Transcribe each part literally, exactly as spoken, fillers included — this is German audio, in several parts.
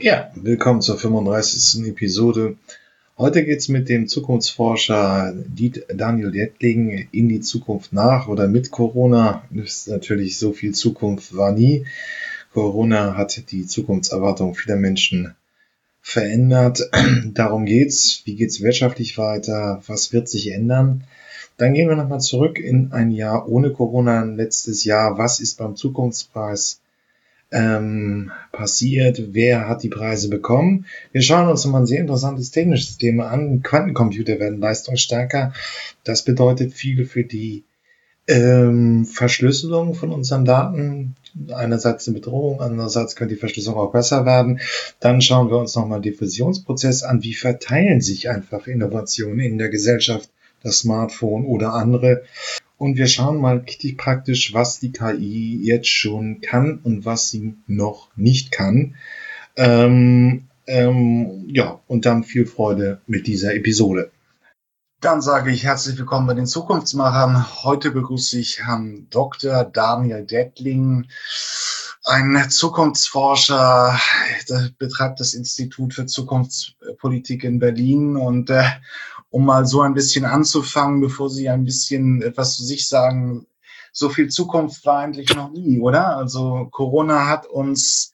Ja, willkommen zur fünfunddreißigsten Episode. Heute geht's mit dem Zukunftsforscher Daniel Dettling in die Zukunft nach oder mit Corona. Das ist natürlich so viel Zukunft war nie. Corona hat die Zukunftserwartung vieler Menschen verändert. Darum geht's. Wie geht's wirtschaftlich weiter? Was wird sich ändern? Dann gehen wir nochmal zurück in ein Jahr ohne Corona, letztes Jahr. Was ist beim Zukunftspreis ähm, passiert? Wer hat die Preise bekommen? Wir schauen uns nochmal ein sehr interessantes technisches Thema an. Quantencomputer werden leistungsstärker. Das bedeutet viel für die ähm, Verschlüsselung von unseren Daten. Einerseits eine Bedrohung, andererseits könnte die Verschlüsselung auch besser werden. Dann schauen wir uns nochmal den Diffusionsprozess an. Wie verteilen sich einfach Innovationen in der Gesellschaft, das Smartphone oder andere? Und wir schauen mal richtig praktisch, was die K I jetzt schon kann und was sie noch nicht kann. Ähm, ähm, ja, und dann viel Freude mit dieser Episode. Dann sage ich herzlich willkommen bei den Zukunftsmachern. Heute begrüße ich Herrn Doktor Daniel Dettling, ein Zukunftsforscher, der betreibt das Institut für Zukunftspolitik in Berlin. Und äh, um mal so ein bisschen anzufangen, bevor Sie ein bisschen etwas zu sich sagen, so viel Zukunft war eigentlich noch nie, oder? Also Corona hat uns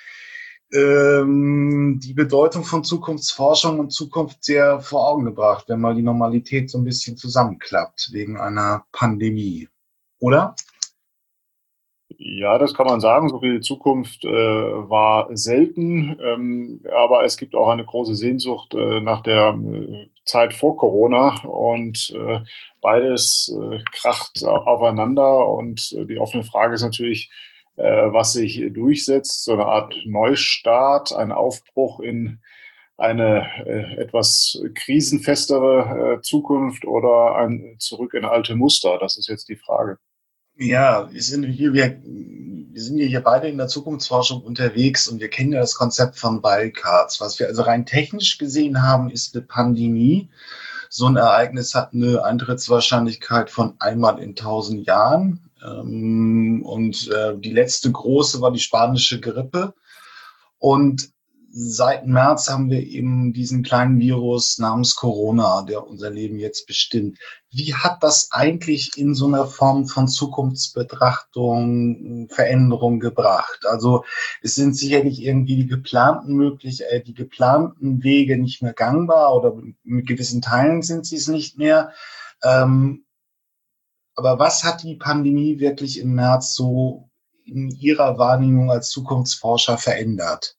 ähm, die Bedeutung von Zukunftsforschung und Zukunft sehr vor Augen gebracht, wenn mal die Normalität so ein bisschen zusammenklappt wegen einer Pandemie, oder? Ja, das kann man sagen. So viel Zukunft äh, war selten, ähm, aber es gibt auch eine große Sehnsucht äh, nach der äh, Zeit vor Corona und äh, beides äh, kracht aufeinander und äh, die offene Frage ist natürlich, äh, was sich durchsetzt, so eine Art Neustart, ein Aufbruch in eine äh, etwas krisenfestere äh, Zukunft oder ein Zurück in alte Muster. Das ist jetzt die Frage. Ja, wir sind hier, wir, wir sind ja hier beide in der Zukunftsforschung unterwegs und wir kennen ja das Konzept von Wildcards. Was wir also rein technisch gesehen haben, ist eine Pandemie. So ein Ereignis hat eine Eintrittswahrscheinlichkeit von einmal in tausend Jahren. Ähm, und äh, die letzte große war die spanische Grippe. Und seit März haben wir eben diesen kleinen Virus namens Corona, der unser Leben jetzt bestimmt. Wie hat das eigentlich in so einer Form von Zukunftsbetrachtung Veränderung gebracht? Also es sind sicherlich irgendwie die geplanten möglich, äh, die geplanten Wege nicht mehr gangbar oder mit gewissen Teilen sind sie es nicht mehr. Ähm, aber was hat die Pandemie wirklich im März so in Ihrer Wahrnehmung als Zukunftsforscher verändert?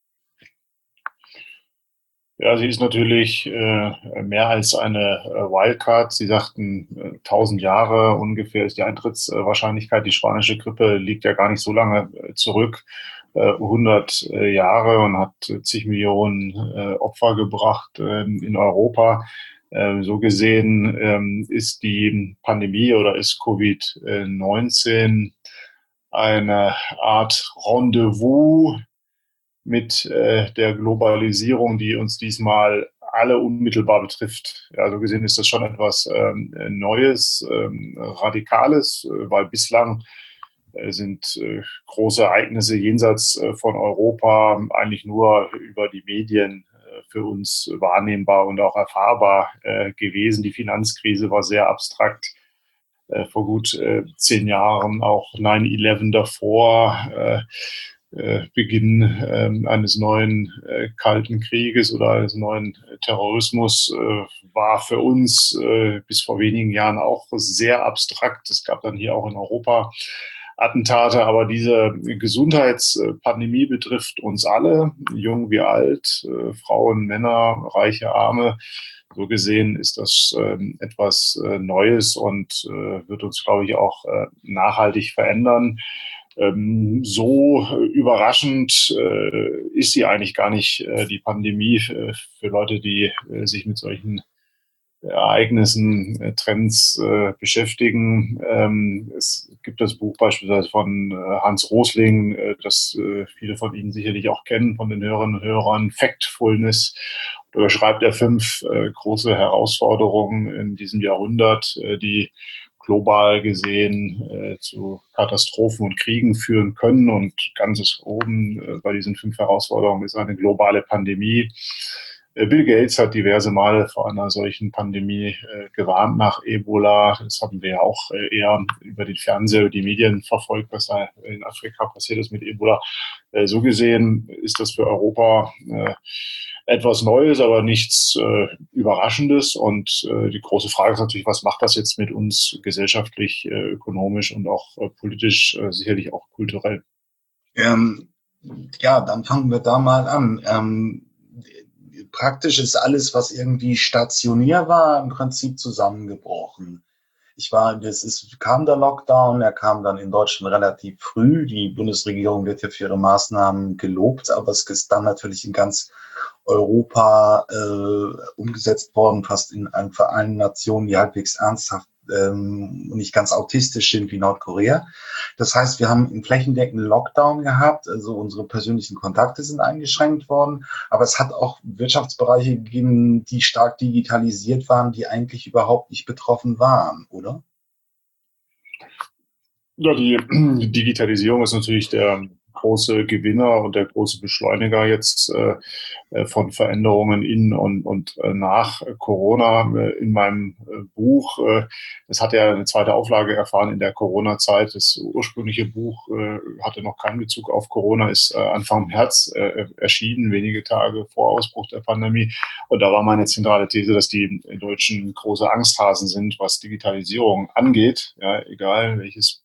Ja, sie ist natürlich äh, mehr als eine äh, Wildcard. Sie sagten, äh, tausend Jahre ungefähr ist die Eintrittswahrscheinlichkeit. Die spanische Grippe liegt ja gar nicht so lange äh, zurück, äh, hundert äh, Jahre und hat äh, zig Millionen äh, Opfer gebracht äh, in Europa. Äh, so gesehen ähm, ist die Pandemie oder ist Covid neunzehn eine Art Rendezvous mit äh, der Globalisierung, die uns diesmal alle unmittelbar betrifft. Ja, so gesehen ist das schon etwas ähm, Neues, ähm, Radikales, äh, weil bislang äh, sind äh, große Ereignisse jenseits äh, von Europa eigentlich nur über die Medien äh, für uns wahrnehmbar und auch erfahrbar äh, gewesen. Die Finanzkrise war sehr abstrakt. Äh, vor gut äh, zehn Jahren auch neun elf davor, äh, äh, Beginn äh, eines neuen äh, Kalten Krieges oder eines neuen Terrorismus äh, war für uns äh, bis vor wenigen Jahren auch sehr abstrakt. Es gab dann hier auch in Europa Attentate, aber diese Gesundheitspandemie betrifft uns alle, jung wie alt, äh, Frauen, Männer, reiche, arme. So gesehen ist das ähm, etwas äh, Neues und äh, wird uns, glaube ich, auch äh, nachhaltig verändern. Ähm, so äh, überraschend äh, ist sie eigentlich gar nicht, äh, die Pandemie, äh, für Leute, die äh, sich mit solchen Ereignissen, äh, Trends äh, beschäftigen. Ähm, es gibt das Buch beispielsweise von äh, Hans Rosling, äh, das äh, viele von Ihnen sicherlich auch kennen, von den Hörerinnen und Hörern, Factfulness. Da beschreibt er fünf äh, große Herausforderungen in diesem Jahrhundert, äh, die global gesehen äh, zu Katastrophen und Kriegen führen können. Und ganz oben äh, bei diesen fünf Herausforderungen ist eine globale Pandemie. Äh, Bill Gates hat diverse Male vor einer solchen Pandemie äh, gewarnt nach Ebola. Das haben wir ja auch äh, eher über den Fernseher, die Medien verfolgt, was da in Afrika passiert ist mit Ebola. Äh, so gesehen ist das für Europa äh, etwas Neues, aber nichts äh, Überraschendes. Und äh, die große Frage ist natürlich, was macht das jetzt mit uns gesellschaftlich, äh, ökonomisch und auch äh, politisch, äh, sicherlich auch kulturell? Ähm, ja, dann fangen wir da mal an. Ähm, praktisch ist alles, was irgendwie stationär war, im Prinzip zusammengebrochen. Ich war, das ist, kam der Lockdown, er kam dann in Deutschland relativ früh. Die Bundesregierung wird ja für ihre Maßnahmen gelobt, aber es ist dann natürlich in ganz Europa äh, umgesetzt worden, fast in allen Vereinten Nationen, die halbwegs ernsthaft ähm, und nicht ganz autistisch sind wie Nordkorea. Das heißt, wir haben einen flächendeckenden Lockdown gehabt, also unsere persönlichen Kontakte sind eingeschränkt worden, aber es hat auch Wirtschaftsbereiche gegeben, die stark digitalisiert waren, die eigentlich überhaupt nicht betroffen waren, oder? Ja, die Digitalisierung ist natürlich der große Gewinner und der große Beschleuniger jetzt äh, von Veränderungen in und, und äh, nach Corona. Äh, in meinem äh, Buch, äh, das hat ja eine zweite Auflage erfahren in der Corona-Zeit. Das ursprüngliche Buch äh, hatte noch keinen Bezug auf Corona, ist äh, Anfang März äh, erschienen, wenige Tage vor Ausbruch der Pandemie. Und da war meine zentrale These, dass die Deutschen große Angsthasen sind, was Digitalisierung angeht. Ja, egal welches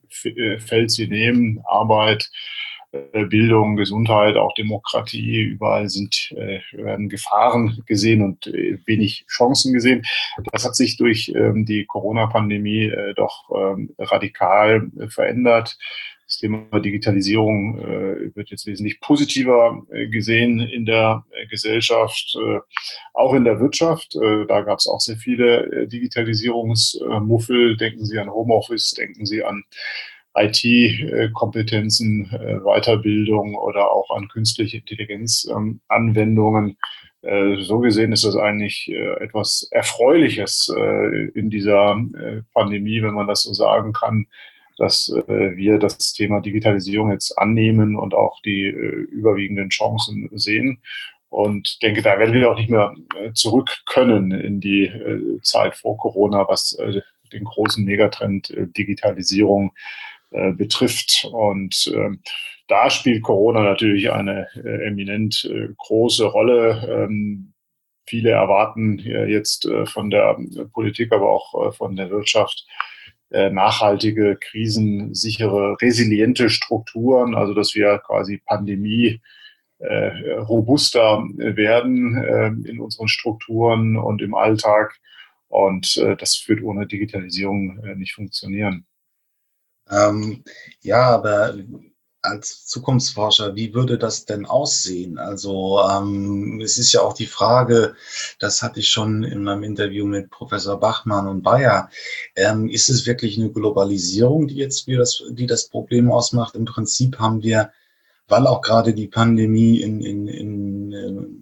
Feld sie nehmen, Arbeit, Bildung, Gesundheit, auch Demokratie, überall sind, werden Gefahren gesehen und wenig Chancen gesehen. Das hat sich durch die Corona-Pandemie doch radikal verändert. Das Thema Digitalisierung äh, wird jetzt wesentlich positiver äh, gesehen in der äh, Gesellschaft, äh, auch in der Wirtschaft. Äh, da gab es auch sehr viele äh, Digitalisierungsmuffel. Denken Sie an Homeoffice, denken Sie an I T-Kompetenzen, äh, Weiterbildung oder auch an künstliche Intelligenz-Anwendungen. Ähm, äh, so gesehen ist das eigentlich äh, etwas Erfreuliches äh, in dieser äh, Pandemie, wenn man das so sagen kann, dass äh, wir das Thema Digitalisierung jetzt annehmen und auch die äh, überwiegenden Chancen sehen. Und denke, da werden wir auch nicht mehr äh, zurück können in die äh, Zeit vor Corona, was äh, den großen Megatrend äh, Digitalisierung äh, betrifft. Und äh, da spielt Corona natürlich eine äh, eminent äh, große Rolle. Ähm, viele erwarten äh, jetzt äh, von der Politik, aber auch äh, von der Wirtschaft nachhaltige, krisensichere, resiliente Strukturen, also dass wir quasi Pandemie äh, robuster werden äh, in unseren Strukturen und im Alltag. Und äh, das wird ohne Digitalisierung äh, nicht funktionieren. Ähm, ja, aber als Zukunftsforscher, wie würde das denn aussehen? Also ähm, es ist ja auch die Frage, das hatte ich schon in meinem Interview mit Professor Bachmann und Bayer, ähm, ist es wirklich eine Globalisierung, die jetzt wie das, die das Problem ausmacht? Im Prinzip haben wir, weil auch gerade die Pandemie in, in, in,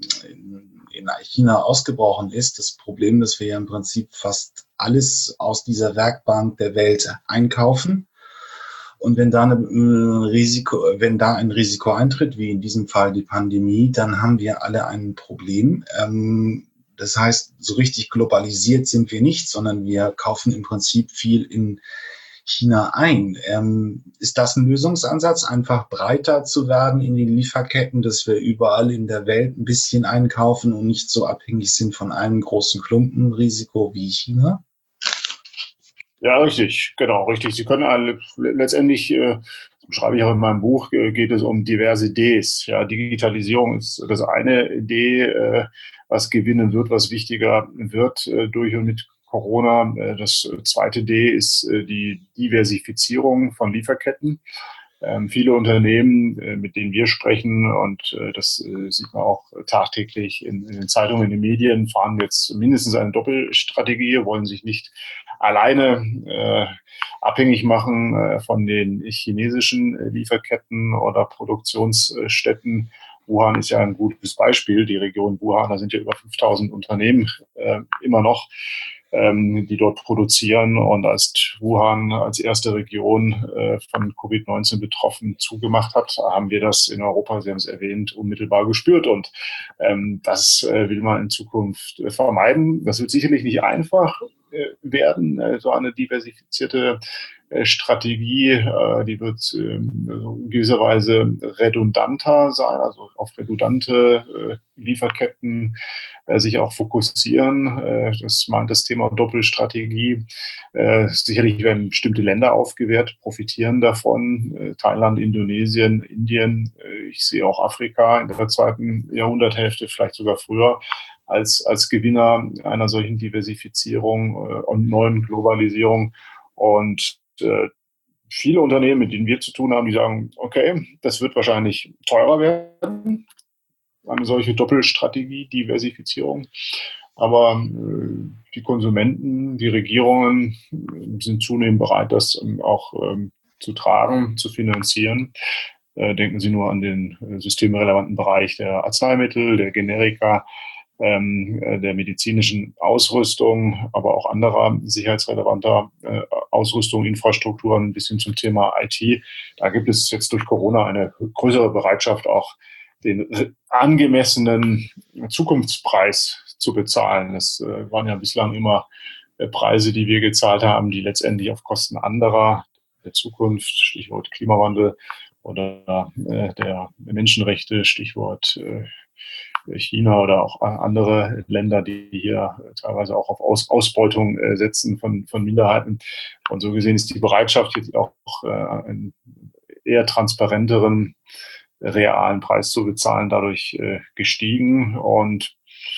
in, in China ausgebrochen ist, das Problem, dass wir ja im Prinzip fast alles aus dieser Werkbank der Welt einkaufen. Und wenn da, eine, äh, Risiko, wenn da ein Risiko eintritt, wie in diesem Fall die Pandemie, dann haben wir alle ein Problem. Ähm, das heißt, so richtig globalisiert sind wir nicht, sondern wir kaufen im Prinzip viel in China ein. Ähm, ist das ein Lösungsansatz, einfach breiter zu werden in den Lieferketten, dass wir überall in der Welt ein bisschen einkaufen und nicht so abhängig sind von einem großen Klumpenrisiko wie China? Ja, richtig, genau, richtig. Sie können alle, letztendlich, äh, schreibe ich auch in meinem Buch, äh, geht es um diverse Ds. Ja, Digitalisierung ist das eine D, äh, was gewinnen wird, was wichtiger wird äh, durch und mit Corona. Äh, das zweite D ist äh, die Diversifizierung von Lieferketten. Ähm, viele Unternehmen, äh, mit denen wir sprechen, und äh, das äh, sieht man auch tagtäglich in, in den Zeitungen, in den Medien, fahren jetzt mindestens eine Doppelstrategie, wollen sich nicht alleine äh, abhängig machen äh, von den chinesischen äh, Lieferketten oder Produktionsstätten. Wuhan ist ja ein gutes Beispiel. Die Region Wuhan, da sind ja über fünftausend Unternehmen äh, immer noch. ähm, die dort produzieren. Und als Wuhan als erste Region äh, von Covid neunzehn betroffen zugemacht hat, haben wir das in Europa, Sie haben es erwähnt, unmittelbar gespürt. Und ähm, das äh, will man in Zukunft äh, vermeiden. Das wird sicherlich nicht einfach äh, werden, äh, so eine diversifizierte äh, Strategie, äh, die wird äh, in gewisser Weise redundanter sein, also auf redundante äh, Lieferketten äh, sich auch fokussieren. Äh, das meint das Thema Doppelstrategie. Äh, sicherlich werden bestimmte Länder aufgewertet, profitieren davon. Äh, Thailand, Indonesien, Indien. Äh, ich sehe auch Afrika in der zweiten Jahrhunderthälfte, vielleicht sogar früher, als, als Gewinner einer solchen Diversifizierung äh, und neuen Globalisierung. Und äh, viele Unternehmen, mit denen wir zu tun haben, die sagen, okay, das wird wahrscheinlich teurer werden, eine solche Doppelstrategie, Diversifizierung. Aber äh, die Konsumenten, die Regierungen äh, sind zunehmend bereit, das ähm, auch ähm, zu tragen, zu finanzieren. Äh, denken Sie nur an den äh, systemrelevanten Bereich der Arzneimittel, der Generika, ähm, äh, der medizinischen Ausrüstung, aber auch anderer sicherheitsrelevanter äh, Ausrüstung, Infrastrukturen bis hin zum Thema I T. Da gibt es jetzt durch Corona eine größere Bereitschaft, auch den angemessenen Zukunftspreis zu bezahlen. Das äh, waren ja bislang immer äh, Preise, die wir gezahlt haben, die letztendlich auf Kosten anderer der Zukunft, Stichwort Klimawandel, oder äh, der Menschenrechte, Stichwort äh, China oder auch andere Länder, die hier teilweise auch auf Aus Ausbeutung äh, setzen von, von Minderheiten. Und so gesehen ist die Bereitschaft, jetzt auch äh, einen eher transparenteren realen Preis zu bezahlen, dadurch äh, gestiegen. Und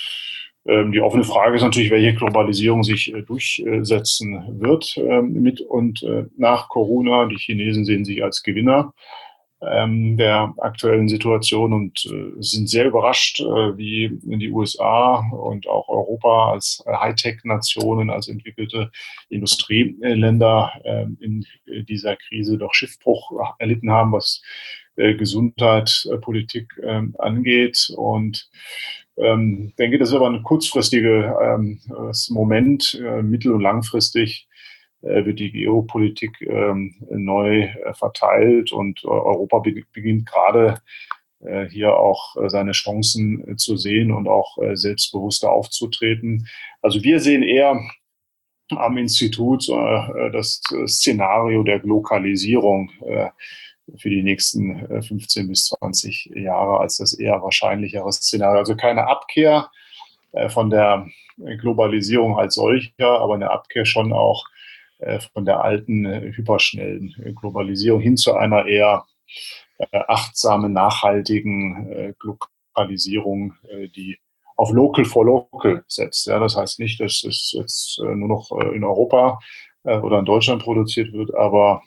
ähm, die offene Frage ist natürlich, welche Globalisierung sich äh, durchsetzen wird äh, mit und äh, nach Corona. Die Chinesen sehen sich als Gewinner ähm, der aktuellen Situation und äh, sind sehr überrascht, äh, wie in die U S A und auch Europa als äh, Hightech-Nationen, als entwickelte Industrieländer äh, in dieser Krise doch Schiffbruch erlitten haben, was äh, Gesundheit, äh, Politik äh, angeht. Und ähm, denke, das ist aber ein kurzfristiges ähm, Moment, äh, mittel- und langfristig wird die Geopolitik ähm, neu äh, verteilt und äh, Europa be beginnt gerade äh, hier auch äh, seine Chancen äh, zu sehen und auch äh, selbstbewusster aufzutreten. Also wir sehen eher am Institut äh, das Szenario der Glokalisierung äh, für die nächsten äh, fünfzehn bis zwanzig Jahre als das eher wahrscheinlichere Szenario. Also keine Abkehr äh, von der Globalisierung als solcher, aber eine Abkehr schon auch von der alten, hyperschnellen Globalisierung hin zu einer eher achtsamen, nachhaltigen Globalisierung, die auf Local for Local setzt. Ja, das heißt nicht, dass es jetzt nur noch in Europa oder in Deutschland produziert wird, aber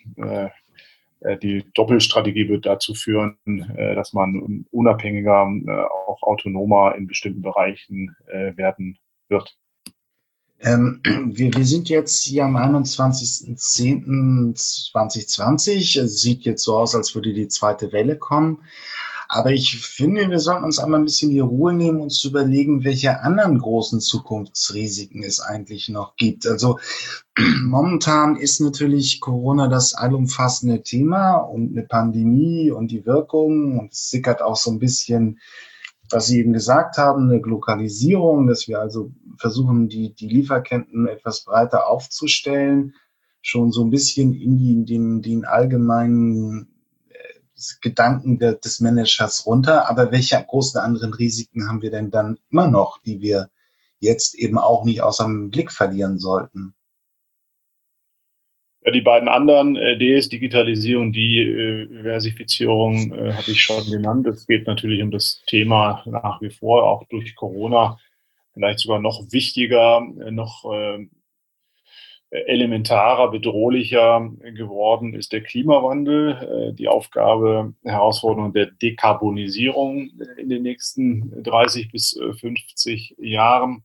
die Doppelstrategie wird dazu führen, dass man unabhängiger, auch autonomer in bestimmten Bereichen werden wird. Ähm, wir, wir sind jetzt hier am einundzwanzigsten zehnten zweitausendzwanzig. Es sieht jetzt so aus, als würde die zweite Welle kommen. Aber ich finde, wir sollten uns einmal ein bisschen die Ruhe nehmen, uns zu überlegen, welche anderen großen Zukunftsrisiken es eigentlich noch gibt. Also momentan ist natürlich Corona das allumfassende Thema und eine Pandemie und die Wirkung. Und es sickert auch so ein bisschen, was Sie eben gesagt haben, eine Glokalisierung, dass wir also versuchen, die, die Lieferketten etwas breiter aufzustellen, schon so ein bisschen in, die, in den, den allgemeinen äh, Gedanken de, des Managers runter. Aber welche großen anderen Risiken haben wir denn dann immer noch, die wir jetzt eben auch nicht aus dem Blick verlieren sollten? Ja, die beiden anderen äh, Ds, Digitalisierung, die äh, Diversifizierung, äh, habe ich schon genannt. Es geht natürlich um das Thema nach wie vor, auch durch Corona, vielleicht sogar noch wichtiger, äh, noch äh, elementarer, bedrohlicher geworden ist der Klimawandel, äh, die Aufgabe, Herausforderung der Dekarbonisierung in den nächsten dreißig bis fünfzig Jahren.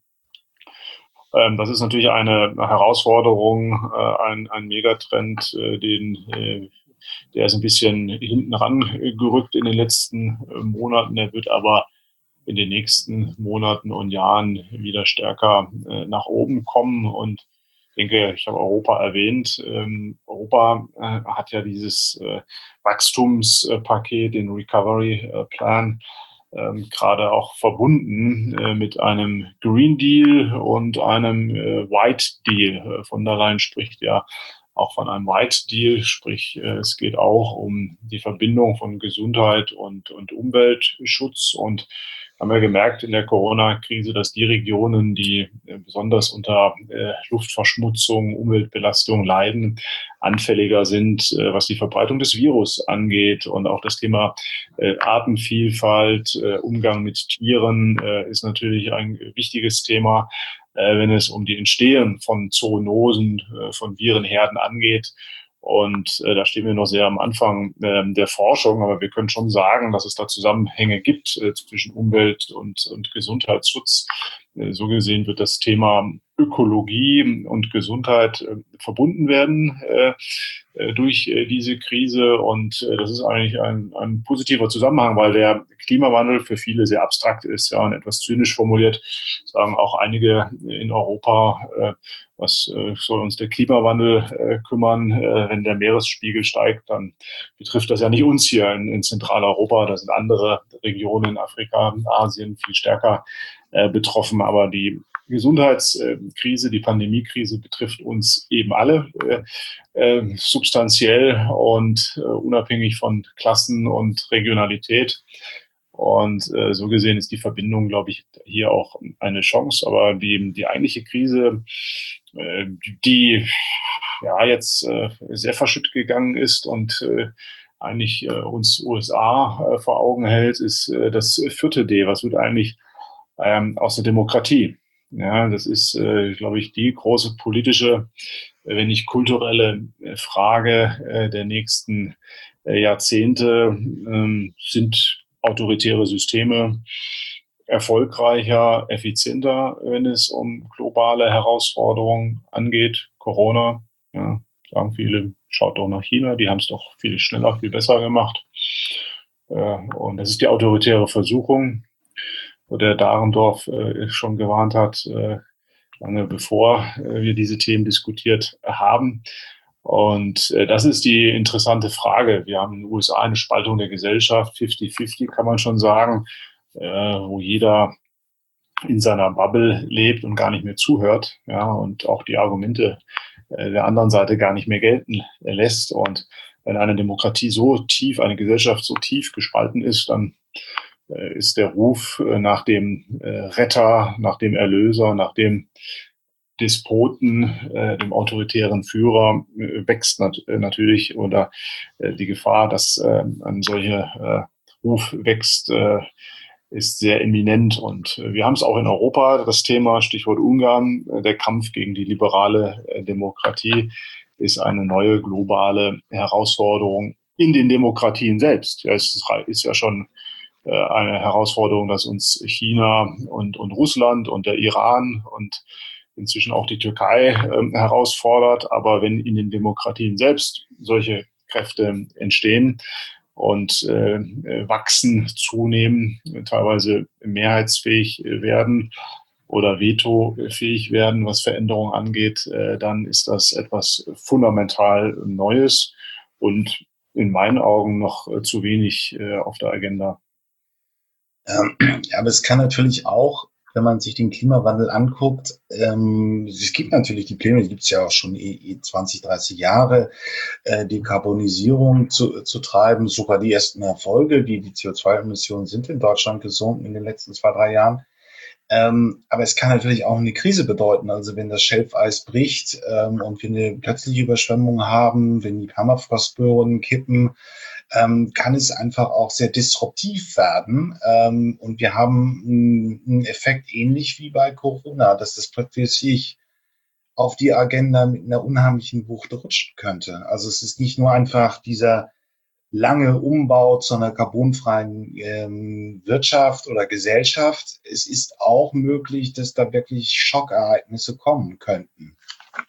Das ist natürlich eine Herausforderung, ein, ein Megatrend, den, der ist ein bisschen hinten rangerückt in den letzten Monaten. Der wird aber in den nächsten Monaten und Jahren wieder stärker äh, nach oben kommen. Und ich denke, ich habe Europa erwähnt. Ähm, Europa äh, hat ja dieses äh, Wachstumspaket, den Recovery äh, Plan, ähm, gerade auch verbunden äh, mit einem Green Deal und einem äh, White Deal. Äh, von der Leyen spricht ja auch von einem White Deal, sprich äh, es geht auch um die Verbindung von Gesundheit und, und Umweltschutz. Und haben wir gemerkt in der Corona-Krise, dass die Regionen, die äh, besonders unter äh, Luftverschmutzung, Umweltbelastung leiden, anfälliger sind, äh, was die Verbreitung des Virus angeht. Und auch das Thema äh, Artenvielfalt, äh, Umgang mit Tieren äh, ist natürlich ein wichtiges Thema, äh, wenn es um die Entstehung von Zoonosen, äh, von Virenherden angeht. Und äh, da stehen wir noch sehr am Anfang äh, der Forschung, aber wir können schon sagen, dass es da Zusammenhänge gibt äh, zwischen Umwelt und, und Gesundheitsschutz. Äh, so gesehen wird das Thema Ökologie und Gesundheit äh, verbunden werden äh, äh, durch äh, diese Krise. Und äh, das ist eigentlich ein, ein positiver Zusammenhang, weil der Klimawandel für viele sehr abstrakt ist, ja, und etwas zynisch formuliert, sagen auch einige in Europa, äh, was äh, soll uns der Klimawandel äh, kümmern? Äh, wenn der Meeresspiegel steigt, dann betrifft das ja nicht uns hier in, in Zentraleuropa. Da sind andere Regionen in Afrika, Asien viel stärker äh, betroffen. Aber die Gesundheitskrise, die Pandemiekrise betrifft uns eben alle äh, äh, substanziell und äh, unabhängig von Klassen und Regionalität. Und äh, so gesehen ist die Verbindung, glaube ich, hier auch eine Chance. Aber die, die eigentliche Krise, äh, die ja jetzt äh, sehr verschütt gegangen ist und äh, eigentlich äh, uns U S A äh, vor Augen hält, ist äh, das vierte D. Was wird eigentlich ähm, aus der Demokratie? Ja, das ist, äh, glaube ich, die große politische, äh, wenn nicht kulturelle äh, Frage äh, der nächsten äh, Jahrzehnte. Ähm, sind autoritäre Systeme erfolgreicher, effizienter, wenn es um globale Herausforderungen angeht? Corona, ja, sagen viele, schaut doch nach China, die haben es doch viel schneller, viel besser gemacht. Äh, und das ist die autoritäre Versuchung, wo der Dahrendorf äh, schon gewarnt hat, äh, lange bevor äh, wir diese Themen diskutiert haben. Und äh, das ist die interessante Frage. Wir haben in den U S A eine Spaltung der Gesellschaft, fifty fifty kann man schon sagen, äh, wo jeder in seiner Bubble lebt und gar nicht mehr zuhört, ja, und auch die Argumente äh, der anderen Seite gar nicht mehr gelten lässt. Und wenn eine Demokratie so tief, eine Gesellschaft so tief gespalten ist, dann äh, ist der Ruf äh, nach dem äh, Retter, nach dem Erlöser, nach dem Despoten, äh, dem autoritären Führer äh, wächst nat äh, natürlich, oder äh, die Gefahr, dass äh, ein solcher äh, Ruf wächst, äh, ist sehr eminent. Und äh, wir haben es auch in Europa, das Thema, Stichwort Ungarn, äh, der Kampf gegen die liberale äh, Demokratie ist eine neue globale Herausforderung in den Demokratien selbst. Ja, es ist ja schon äh, eine Herausforderung, dass uns China und, und Russland und der Iran und inzwischen auch die Türkei äh, herausfordert. Aber wenn in den Demokratien selbst solche Kräfte entstehen und äh, wachsen, zunehmen, teilweise mehrheitsfähig werden oder vetofähig werden, was Veränderungen angeht, äh, dann ist das etwas fundamental Neues und in meinen Augen noch äh, zu wenig äh, auf der Agenda. Ähm, ja, aber es kann natürlich auch, wenn man sich den Klimawandel anguckt, ähm, es gibt natürlich die Pläne, die gibt es ja auch schon eh, zwanzig, dreißig Jahre, äh, Dekarbonisierung zu, zu treiben, sogar die ersten Erfolge, die, die C O zwei Emissionen sind in Deutschland gesunken in den letzten zwei, drei Jahren. Ähm, aber es kann natürlich auch eine Krise bedeuten. Also wenn das Schelfeis bricht ähm, und wir eine plötzliche Überschwemmung haben, wenn die Permafrostböden kippen, ähm, kann es einfach auch sehr disruptiv werden. Ähm, und wir haben einen Effekt ähnlich wie bei Corona, dass das plötzlich auf die Agenda mit einer unheimlichen Wucht rutschen könnte. Also es ist nicht nur einfach dieser lange Umbau zu einer carbonfreien ähm, Wirtschaft oder Gesellschaft. Es ist auch möglich, dass da wirklich Schockereignisse kommen könnten.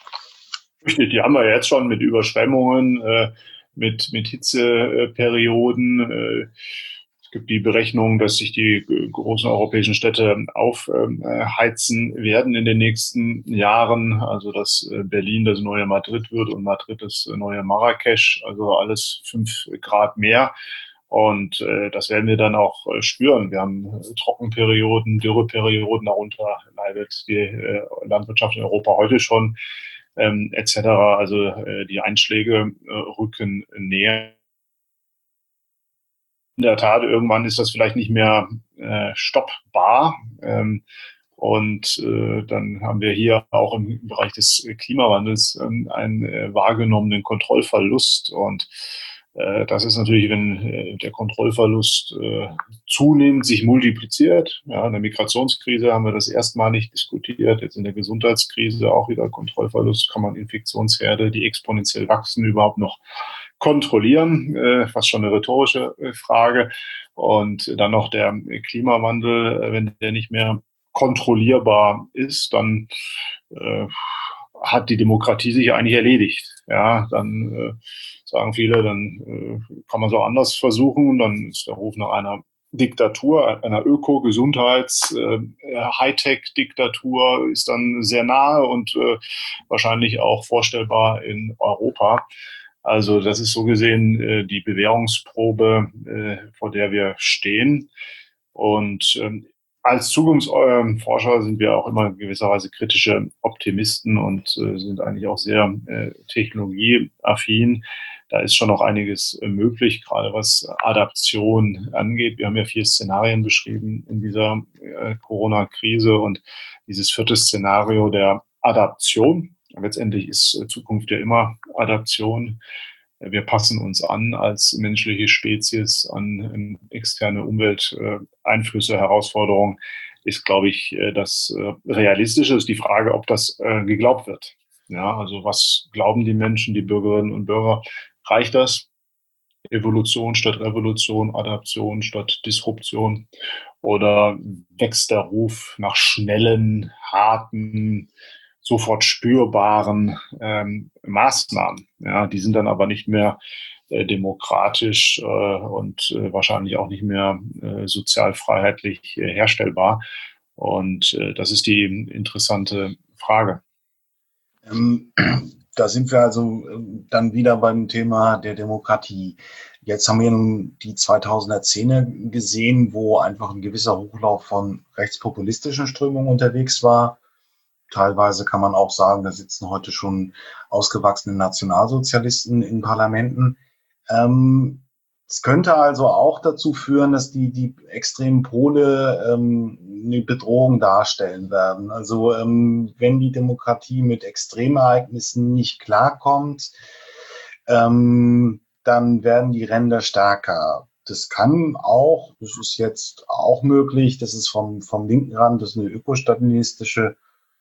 Die haben wir jetzt schon mit Überschwemmungen, äh, mit, mit Hitzeperioden. Äh, Es gibt die Berechnung, dass sich die großen europäischen Städte aufheizen werden in den nächsten Jahren. Also dass Berlin das neue Madrid wird und Madrid das neue Marrakesch. Also alles fünf Grad mehr. Und äh, das werden wir dann auch äh, spüren. Wir haben äh, Trockenperioden, Dürreperioden, darunter leidet die äh, Landwirtschaft in Europa heute schon, ähm, et cetera. Also äh, die Einschläge äh, rücken näher. In der Tat, irgendwann ist das vielleicht nicht mehr äh, stoppbar. Ähm, und äh, dann haben wir hier auch im Bereich des Klimawandels ähm, einen äh, wahrgenommenen Kontrollverlust. Und äh, das ist natürlich, wenn äh, der Kontrollverlust äh, zunehmend sich multipliziert. Ja, in der Migrationskrise haben wir das erstmalig diskutiert. Jetzt in der Gesundheitskrise auch wieder Kontrollverlust. Kann man Infektionsherde, die exponentiell wachsen, überhaupt noch kontrollieren? Äh, fast schon eine rhetorische äh, Frage. Und dann noch der Klimawandel, äh, wenn der nicht mehr kontrollierbar ist, dann äh, hat die Demokratie sich eigentlich erledigt. Ja, dann äh, sagen viele, dann äh, kann man es auch anders versuchen. Dann ist der Ruf nach einer Diktatur, einer Öko-, Gesundheits-, äh, Hightech-Diktatur ist dann sehr nahe und äh, wahrscheinlich auch vorstellbar in Europa. Also das ist so gesehen äh, die Bewährungsprobe, äh, vor der wir stehen. Und ähm, als Zukunftsforscher sind wir auch immer in gewisser Weise kritische Optimisten und äh, sind eigentlich auch sehr äh, technologieaffin. Da ist schon noch einiges äh, möglich, gerade was Adaption angeht. Wir haben ja vier Szenarien beschrieben in dieser äh, Corona-Krise und dieses vierte Szenario der Adaption. Letztendlich ist äh, Zukunft ja immer Adaption. Wir passen uns an als menschliche Spezies an externe Umwelteinflüsse, Herausforderungen, ist, glaube ich, das Realistische. Ist die Frage, ob das geglaubt wird. Ja, also was glauben die Menschen, die Bürgerinnen und Bürger? Reicht das? Evolution statt Revolution, Adaption statt Disruption? Oder wächst der Ruf nach schnellen, harten, sofort spürbaren ähm, Maßnahmen? Ja, die sind dann aber nicht mehr äh, demokratisch äh, und äh, wahrscheinlich auch nicht mehr äh, sozial-freiheitlich äh, herstellbar. Und äh, das ist die interessante Frage. Ähm, da sind wir also dann wieder beim Thema der Demokratie. Jetzt haben wir nun die zweitausenderzehner gesehen, wo einfach ein gewisser Hochlauf von rechtspopulistischen Strömungen unterwegs war. Teilweise kann man auch sagen, da sitzen heute schon ausgewachsene Nationalsozialisten in Parlamenten. Ähm, es könnte also auch dazu führen, dass die, die extremen Pole ähm, eine Bedrohung darstellen werden. Also ähm, wenn die Demokratie mit Extremereignissen nicht klarkommt, ähm, dann werden die Ränder stärker. Das kann auch, das ist jetzt auch möglich, das ist vom, vom linken Rand, das ist eine ökostalinistische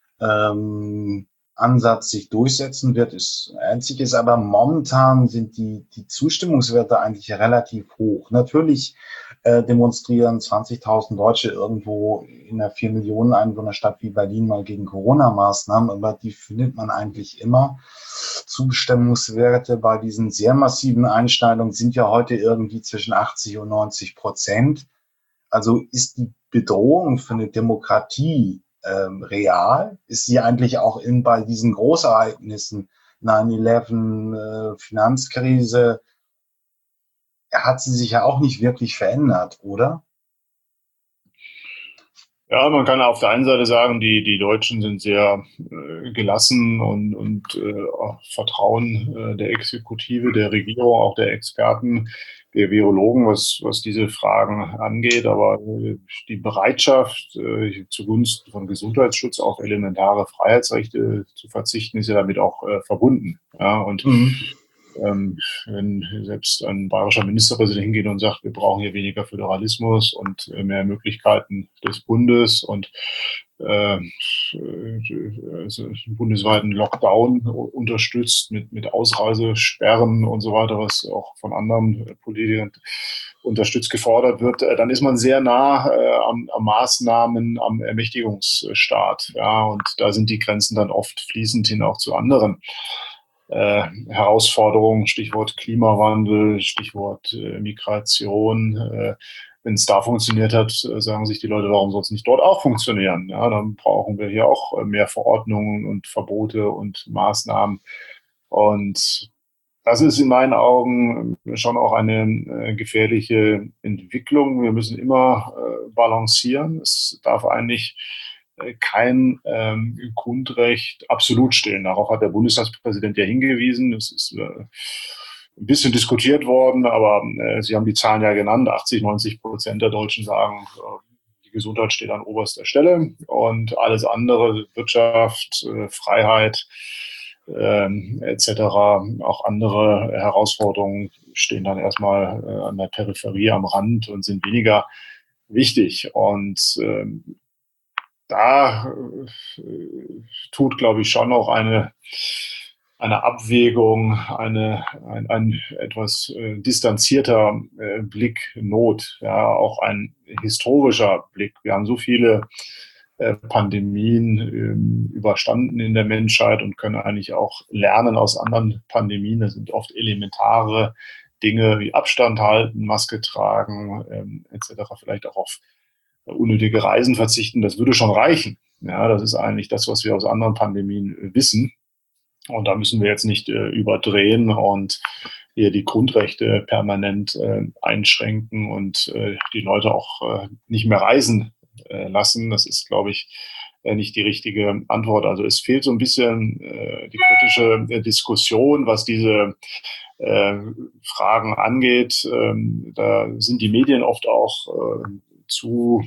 ähm, Ansatz sich durchsetzen wird, ist einzig ist, aber momentan sind die, die Zustimmungswerte eigentlich relativ hoch. Natürlich äh, demonstrieren zwanzigtausend Deutsche irgendwo in einer vier Millionen Einwohnerstadt wie Berlin mal gegen Corona-Maßnahmen, aber die findet man eigentlich immer. Zustimmungswerte bei diesen sehr massiven Einschneidungen sind ja heute irgendwie zwischen achtzig und neunzig Prozent. Also ist die Bedrohung für eine Demokratie ähm, real? Ist sie eigentlich auch in bei diesen Großereignissen, neun elf, äh, Finanzkrise, hat sie sich ja auch nicht wirklich verändert, oder? Ja, man kann auf der einen Seite sagen, die, die Deutschen sind sehr äh, gelassen und, und äh, vertrauen äh, der Exekutive, der Regierung, auch der Experten, der Virologen, was, was diese Fragen angeht. Aber äh, die Bereitschaft, äh, zugunsten von Gesundheitsschutz auf elementare Freiheitsrechte zu verzichten, ist ja damit auch äh, verbunden. Ja, und mhm. Ähm, wenn selbst ein bayerischer Ministerpräsident hingeht und sagt, wir brauchen hier weniger Föderalismus und äh, mehr Möglichkeiten des Bundes und äh, also einen bundesweiten Lockdown unterstützt mit, mit Ausreisesperren und so weiter, was auch von anderen Politikern unterstützt gefordert wird, äh, dann ist man sehr nah äh, am, am Maßnahmen, am Ermächtigungsstaat. Ja, und da sind die Grenzen dann oft fließend hin auch zu anderen Äh, Herausforderungen, Stichwort Klimawandel, Stichwort äh, Migration, äh, wenn es da funktioniert hat, sagen sich die Leute, warum soll es nicht dort auch funktionieren? Ja, dann brauchen wir hier auch mehr Verordnungen und Verbote und Maßnahmen. Und das ist in meinen Augen schon auch eine äh, gefährliche Entwicklung. Wir müssen immer äh, balancieren. Es darf eigentlich äh, kein ähm, Grundrecht absolut stehen. Darauf hat der Bundestagspräsident ja hingewiesen. Es ist äh, ein bisschen diskutiert worden, aber äh, Sie haben die Zahlen ja genannt. achtzig, neunzig Prozent der Deutschen sagen, äh, die Gesundheit steht an oberster Stelle und alles andere, Wirtschaft, äh, Freiheit, ähm, et cetera, auch andere Herausforderungen stehen dann erstmal äh, an der Peripherie, am Rand und sind weniger wichtig. Und ähm, da äh, tut, glaube ich, schon auch eine, eine Abwägung, eine, ein, ein etwas äh, distanzierter äh, Blick Not, ja, auch ein historischer Blick. Wir haben so viele äh, Pandemien ähm, überstanden in der Menschheit und können eigentlich auch lernen aus anderen Pandemien. Das sind oft elementare Dinge wie Abstand halten, Maske tragen, ähm, et cetera. Vielleicht auch auf unnötige Reisen verzichten. Das würde schon reichen. Ja, das ist eigentlich das, was wir aus anderen Pandemien äh, wissen. Und da müssen wir jetzt nicht äh, überdrehen und hier die Grundrechte permanent äh, einschränken und äh, die Leute auch äh, nicht mehr reisen äh, lassen. Das ist, glaube ich, äh, nicht die richtige Antwort. Also es fehlt so ein bisschen äh, die kritische äh, Diskussion, was diese äh, Fragen angeht. Ähm, da sind die Medien oft auch äh, zu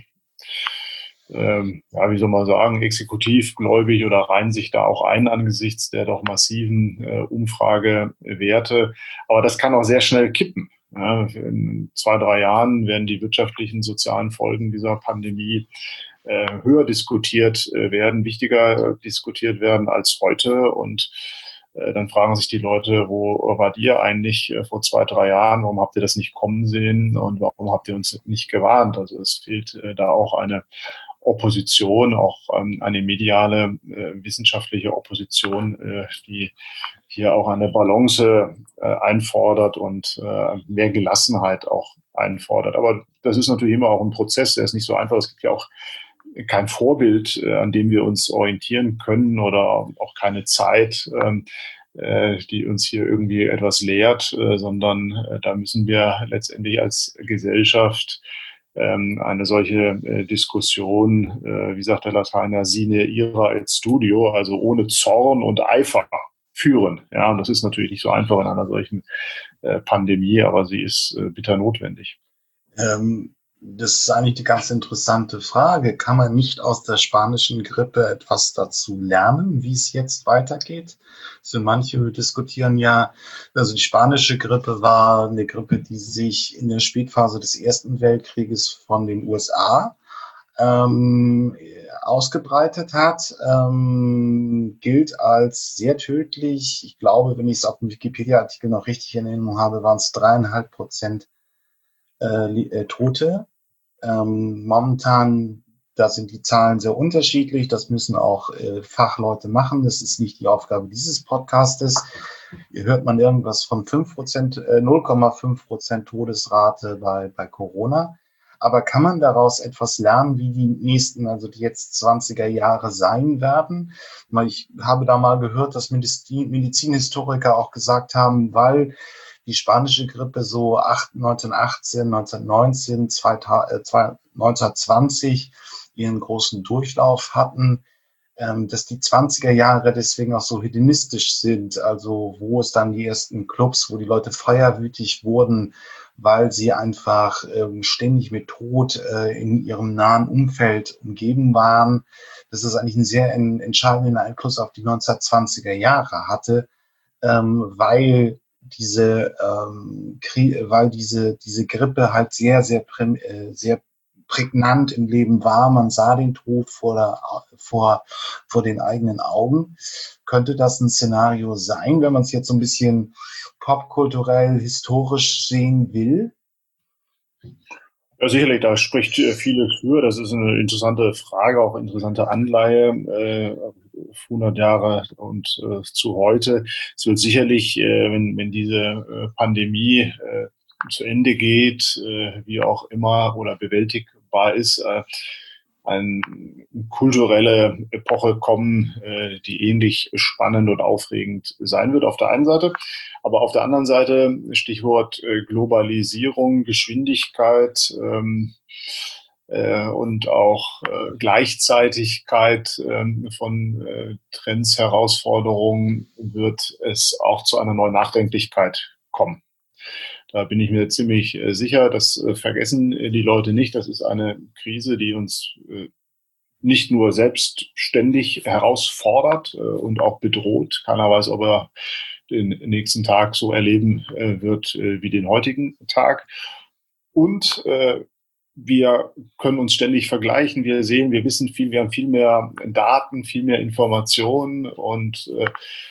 Ähm, ja, wie soll man sagen, exekutivgläubig oder reihen sich da auch ein angesichts der doch massiven äh, Umfragewerte. Aber das kann auch sehr schnell kippen. Ja, in zwei, drei Jahren werden die wirtschaftlichen, sozialen Folgen dieser Pandemie äh, höher diskutiert äh, werden, wichtiger äh, diskutiert werden als heute. Und äh, dann fragen sich die Leute, wo wart ihr eigentlich äh, vor zwei, drei Jahren? Warum habt ihr das nicht kommen sehen? Und warum habt ihr uns nicht gewarnt? Also es fehlt äh, da auch eine Opposition, auch ähm, eine mediale, äh, wissenschaftliche Opposition, äh, die hier auch eine Balance äh, einfordert und äh, mehr Gelassenheit auch einfordert. Aber das ist natürlich immer auch ein Prozess, der ist nicht so einfach. Es gibt ja auch kein Vorbild, äh, an dem wir uns orientieren können oder auch keine Zeit, ähm, äh, die uns hier irgendwie etwas lehrt, äh, sondern äh, da müssen wir letztendlich als Gesellschaft ähm, eine solche äh, Diskussion, äh, wie sagt der Lateiner, sine ira et studio, also ohne Zorn und Eifer führen. Ja, und das ist natürlich nicht so einfach in einer solchen äh, Pandemie, aber sie ist äh, bitter notwendig. Ähm, das ist eigentlich eine ganz interessante Frage. Kann man nicht aus der spanischen Grippe etwas dazu lernen, wie es jetzt weitergeht? Also manche diskutieren ja, also die spanische Grippe war eine Grippe, die sich in der Spätphase des Ersten Weltkrieges von den U S A ähm, ausgebreitet hat, ähm, gilt als sehr tödlich. Ich glaube, wenn ich es auf dem Wikipedia-Artikel noch richtig in Erinnerung habe, waren es dreieinhalb Prozent äh, äh, Tote. Ähm, momentan, da sind die Zahlen sehr unterschiedlich. Das müssen auch äh, Fachleute machen. Das ist nicht die Aufgabe dieses Podcastes. Hier hört man irgendwas von fünf Prozent, äh, null Komma fünf Prozent Todesrate bei, bei Corona. Aber kann man daraus etwas lernen, wie die nächsten, also die jetzt zwanziger Jahre sein werden? Ich habe da mal gehört, dass Medizin, Medizinhistoriker auch gesagt haben, weil die spanische Grippe so neunzehnhundertachtzehn, neunzehnhundertneunzehn, neunzehnhundertzwanzig ihren großen Durchlauf hatten, dass die zwanziger Jahre deswegen auch so hedonistisch sind, also wo es dann die ersten Clubs, wo die Leute feierwütig wurden, weil sie einfach ständig mit Tod in ihrem nahen Umfeld umgeben waren. Das ist eigentlich einen sehr entscheidenden Einfluss auf die neunzehnhundertzwanziger Jahre hatte, weil diese, ähm, weil diese, diese Grippe halt sehr, sehr, äh, sehr prägnant im Leben war. Man sah den Tod vor, der, vor, vor den eigenen Augen. Könnte das ein Szenario sein, wenn man es jetzt so ein bisschen popkulturell, historisch sehen will? Ja, sicherlich, da spricht vieles für. Das ist eine interessante Frage, auch interessante Anleihe, äh, hundert Jahre und äh, zu heute. Es wird sicherlich, äh, wenn, wenn diese äh, Pandemie äh, zu Ende geht, äh, wie auch immer, oder bewältigbar ist, äh, eine kulturelle Epoche kommen, äh, die ähnlich spannend und aufregend sein wird auf der einen Seite. Aber auf der anderen Seite, Stichwort äh, Globalisierung, Geschwindigkeit, ähm, äh, und auch äh, Gleichzeitigkeit äh, von äh, Trends, Herausforderungen, wird es auch zu einer neuen Nachdenklichkeit kommen. Da bin ich mir ziemlich äh, sicher, das äh, vergessen äh, die Leute nicht. Das ist eine Krise, die uns äh, nicht nur selbstständig herausfordert äh, und auch bedroht. Keiner weiß, ob er den nächsten Tag so erleben äh, wird äh, wie den heutigen Tag. Und äh, wir können uns ständig vergleichen. Wir sehen, wir wissen viel, wir haben viel mehr Daten, viel mehr Informationen und äh,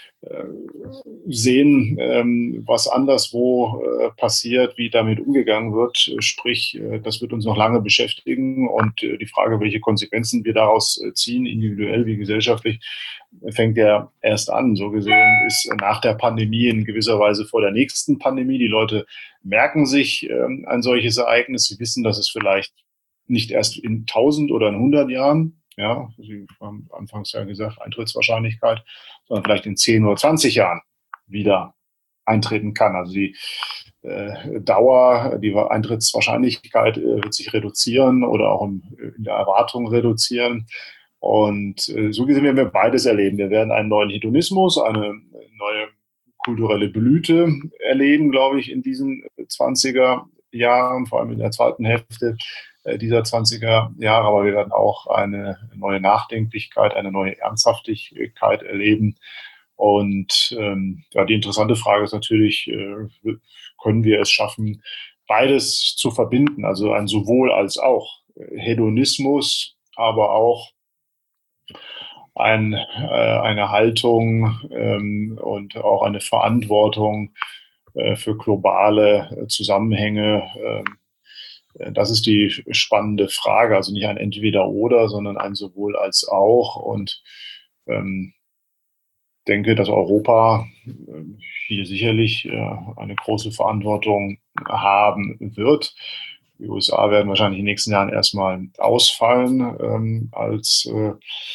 sehen, ähm, was anderswo äh, passiert, wie damit umgegangen wird. Sprich, äh, das wird uns noch lange beschäftigen und äh, die Frage, welche Konsequenzen wir daraus äh, ziehen, individuell wie gesellschaftlich, fängt ja erst an. So gesehen ist nach der Pandemie in gewisser Weise vor der nächsten Pandemie. Die Leute merken sich ähm, ein solches Ereignis. Sie wissen, dass es vielleicht nicht erst in tausend oder in hundert Jahren, ja, Sie haben anfangs ja gesagt, Eintrittswahrscheinlichkeit, sondern vielleicht in zehn oder zwanzig Jahren wieder eintreten kann. Also die äh, Dauer, die Eintrittswahrscheinlichkeit äh, wird sich reduzieren oder auch in, in der Erwartung reduzieren. Und äh, so gesehen werden wir beides erleben. Wir werden einen neuen Hedonismus, eine neue kulturelle Blüte erleben, glaube ich, in diesen zwanziger Jahren, vor allem in der zweiten Hälfte dieser zwanziger Jahre, aber wir werden auch eine neue Nachdenklichkeit, eine neue Ernsthaftigkeit erleben. Und ähm, ja, die interessante Frage ist natürlich, äh, können wir es schaffen, beides zu verbinden, also ein sowohl als auch Hedonismus, aber auch ein, äh, eine Haltung ähm, und auch eine Verantwortung äh, für globale Zusammenhänge. Äh, Das ist die spannende Frage. Also nicht ein Entweder-Oder, sondern ein sowohl als auch. Und ähm, denke, dass Europa äh, hier sicherlich äh, eine große Verantwortung haben wird. Die U S A werden wahrscheinlich in den nächsten Jahren erstmal ausfallen ähm, als äh,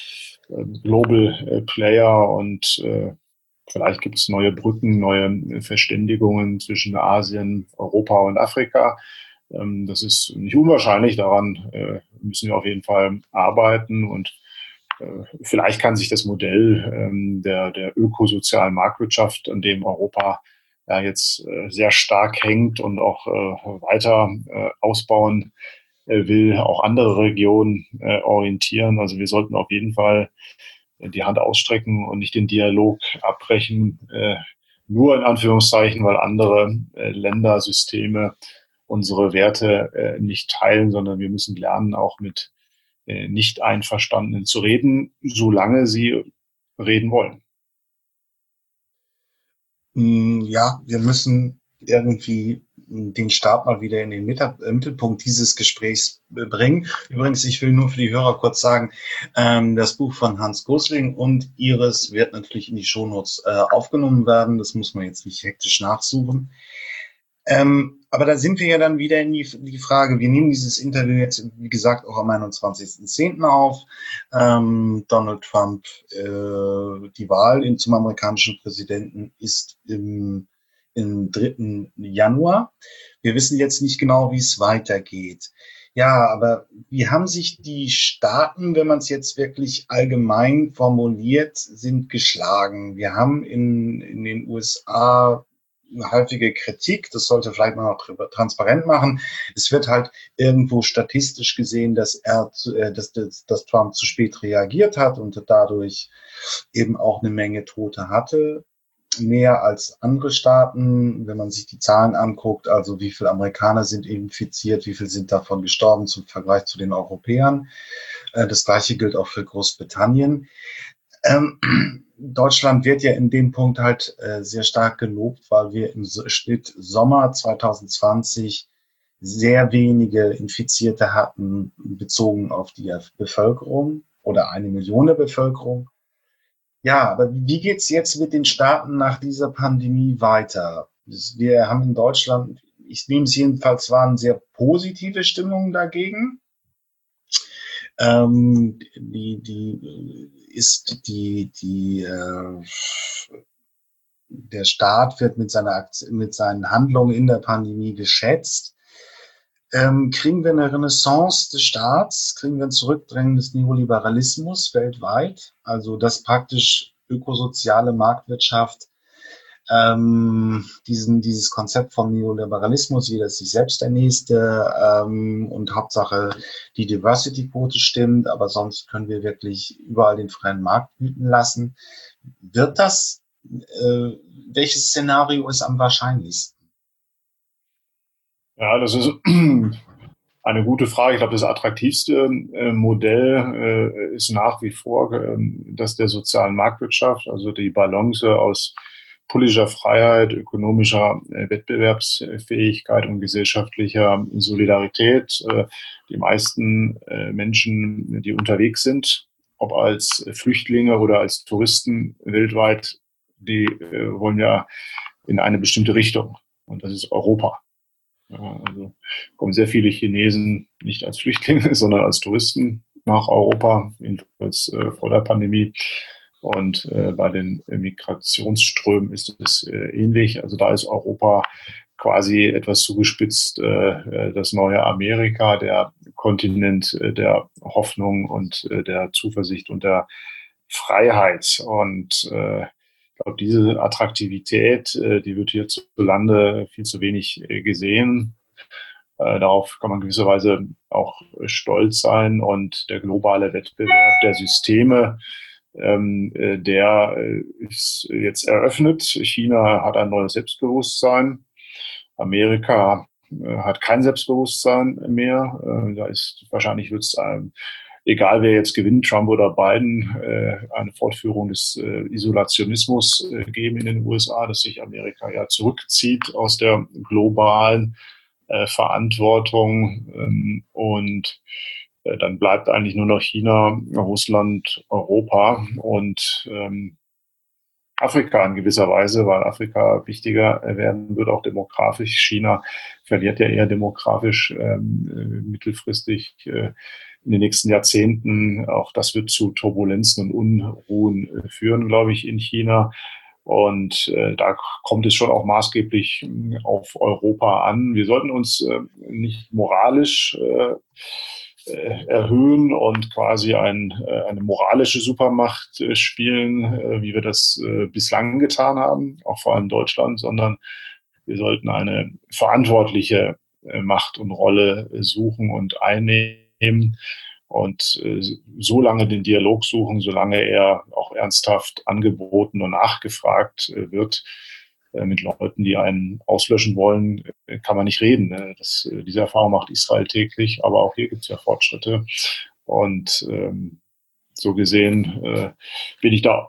Global Player und äh, vielleicht gibt es neue Brücken, neue Verständigungen zwischen Asien, Europa und Afrika. Ähm, das ist nicht unwahrscheinlich. Daran äh, müssen wir auf jeden Fall arbeiten und äh, vielleicht kann sich das Modell ähm, der, der ökosozialen Marktwirtschaft, an dem Europa ja jetzt äh, sehr stark hängt und auch äh, weiter äh, ausbauen äh, will, auch andere Regionen äh, orientieren. Also wir sollten auf jeden Fall die Hand ausstrecken und nicht den Dialog abbrechen, äh, nur in Anführungszeichen, weil andere äh, Länder, Systeme unsere Werte äh, nicht teilen, sondern wir müssen lernen, auch mit äh, Nicht-Einverstandenen zu reden, solange sie reden wollen. Ja, wir müssen irgendwie den Staat mal wieder in den Mittelpunkt dieses Gesprächs bringen. Übrigens, ich will nur für die Hörer kurz sagen, ähm, das Buch von Hans Gosling und Iris wird natürlich in die Shownotes äh, aufgenommen werden. Das muss man jetzt nicht hektisch nachsuchen. Ähm, aber da sind wir ja dann wieder in die, die Frage, wir nehmen dieses Interview jetzt, wie gesagt, auch am einundzwanzigsten zehnten auf. Ähm, Donald Trump, äh, die Wahl in, zum amerikanischen Präsidenten ist im, im dritten Januar. Wir wissen jetzt nicht genau, wie es weitergeht. Ja, aber wie haben sich die Staaten, wenn man es jetzt wirklich allgemein formuliert, sind geschlagen? Wir haben in, in den U S A eine häufige Kritik, das sollte vielleicht mal noch transparent machen. Es wird halt irgendwo statistisch gesehen, dass er, dass, dass, dass Trump zu spät reagiert hat und dadurch eben auch eine Menge Tote hatte. Mehr als andere Staaten, wenn man sich die Zahlen anguckt, also wie viele Amerikaner sind infiziert, wie viele sind davon gestorben zum Vergleich zu den Europäern. Das Gleiche gilt auch für Großbritannien. Ähm, Deutschland wird ja in dem Punkt halt äh, sehr stark gelobt, weil wir im Schnitt Sommer zwanzig zwanzig sehr wenige Infizierte hatten, bezogen auf die Bevölkerung oder eine Million der Bevölkerung. Ja, aber wie geht's jetzt mit den Staaten nach dieser Pandemie weiter? Wir haben in Deutschland ich nehme es jedenfalls, waren sehr positive Stimmungen dagegen. Ähm, die, die ist die, die, äh, der Staat wird mit seiner Akt- mit seinen Handlungen in der Pandemie geschätzt. Ähm, kriegen wir eine Renaissance des Staats? Kriegen wir ein Zurückdrängen des Neoliberalismus weltweit? Also, dass praktisch ökosoziale Marktwirtschaft ähm, diesen, dieses Konzept vom Neoliberalismus, jeder ist sich selbst der Nächste, ähm, und Hauptsache die Diversity-Quote stimmt, aber sonst können wir wirklich überall den freien Markt wüten lassen. Wird das, äh, welches Szenario ist am wahrscheinlichsten? Ja, das ist eine gute Frage. Ich glaube, das attraktivste äh, Modell äh, ist nach wie vor äh, das der sozialen Marktwirtschaft, also die Balance aus politischer Freiheit, ökonomischer äh, Wettbewerbsfähigkeit und gesellschaftlicher Solidarität. Äh, die meisten äh, Menschen, die unterwegs sind, ob als Flüchtlinge oder als Touristen weltweit, die äh, wollen ja in eine bestimmte Richtung. Und das ist Europa. Ja, also kommen sehr viele Chinesen nicht als Flüchtlinge, sondern als Touristen nach Europa, jedenfalls äh, vor der Pandemie. Und äh, bei den Migrationsströmen ist es äh, ähnlich. Also da ist Europa quasi etwas zugespitzt, äh, das neue Amerika, der Kontinent äh, der Hoffnung und äh, der Zuversicht und der Freiheit. Und äh, ich glaube, diese Attraktivität, äh, die wird hierzulande viel zu wenig äh, gesehen. Äh, darauf kann man gewisserweise auch äh, stolz sein. Und der globale Wettbewerb der Systeme, ähm, äh, der äh, ist jetzt eröffnet. China hat ein neues Selbstbewusstsein. Amerika äh, hat kein Selbstbewusstsein mehr. Äh, da ist wahrscheinlich wird es einem egal wer jetzt gewinnt, Trump oder Biden, äh, eine Fortführung des äh, Isolationismus äh, geben in den U S A, dass sich Amerika ja zurückzieht aus der globalen äh, Verantwortung. Ähm, und äh, dann bleibt eigentlich nur noch China, Russland, Europa und ähm, Afrika in gewisser Weise, weil Afrika wichtiger werden wird, auch demografisch. China verliert ja eher demografisch ähm, mittelfristig äh, in den nächsten Jahrzehnten. Auch das wird zu Turbulenzen und Unruhen äh, führen, glaube ich, in China. Und äh, da kommt es schon auch maßgeblich auf Europa an. Wir sollten uns äh, nicht moralisch äh, erhöhen und quasi ein, eine moralische Supermacht spielen, wie wir das bislang getan haben, auch vor allem Deutschland, sondern wir sollten eine verantwortliche Macht und Rolle suchen und einnehmen und so lange den Dialog suchen, solange er auch ernsthaft angeboten und nachgefragt wird. Mit Leuten, die einen auslöschen wollen, kann man nicht reden. Das, diese Erfahrung macht Israel täglich, aber auch hier gibt es ja Fortschritte. Und ähm, so gesehen äh, bin ich da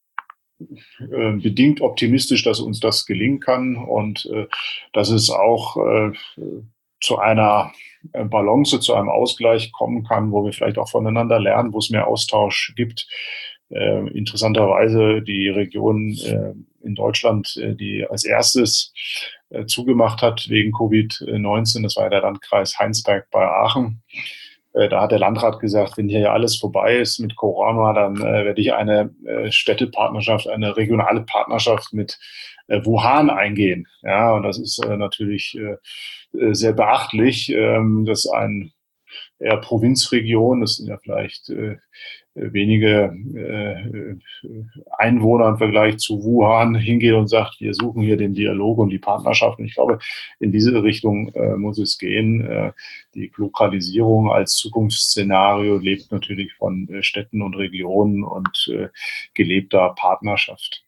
äh, bedingt optimistisch, dass uns das gelingen kann und äh, dass es auch äh, zu einer Balance, zu einem Ausgleich kommen kann, wo wir vielleicht auch voneinander lernen, wo es mehr Austausch gibt. Äh, interessanterweise die Region äh, in Deutschland, äh, die als erstes äh, zugemacht hat wegen Covid neunzehn, das war ja der Landkreis Heinsberg bei Aachen. Äh, da hat der Landrat gesagt, wenn hier ja alles vorbei ist mit Corona, dann äh, werde ich eine äh, Städtepartnerschaft, eine regionale Partnerschaft mit äh, Wuhan eingehen. Ja, und das ist äh, natürlich äh, sehr beachtlich, ähm, dass ein eher Provinzregion, das sind ja vielleicht äh, wenige äh, Einwohner im Vergleich zu Wuhan, hingeht und sagt, wir suchen hier den Dialog und die Partnerschaft. Und ich glaube, in diese Richtung äh, muss es gehen. Äh, die Globalisierung als Zukunftsszenario lebt natürlich von äh, Städten und Regionen und äh, gelebter Partnerschaft.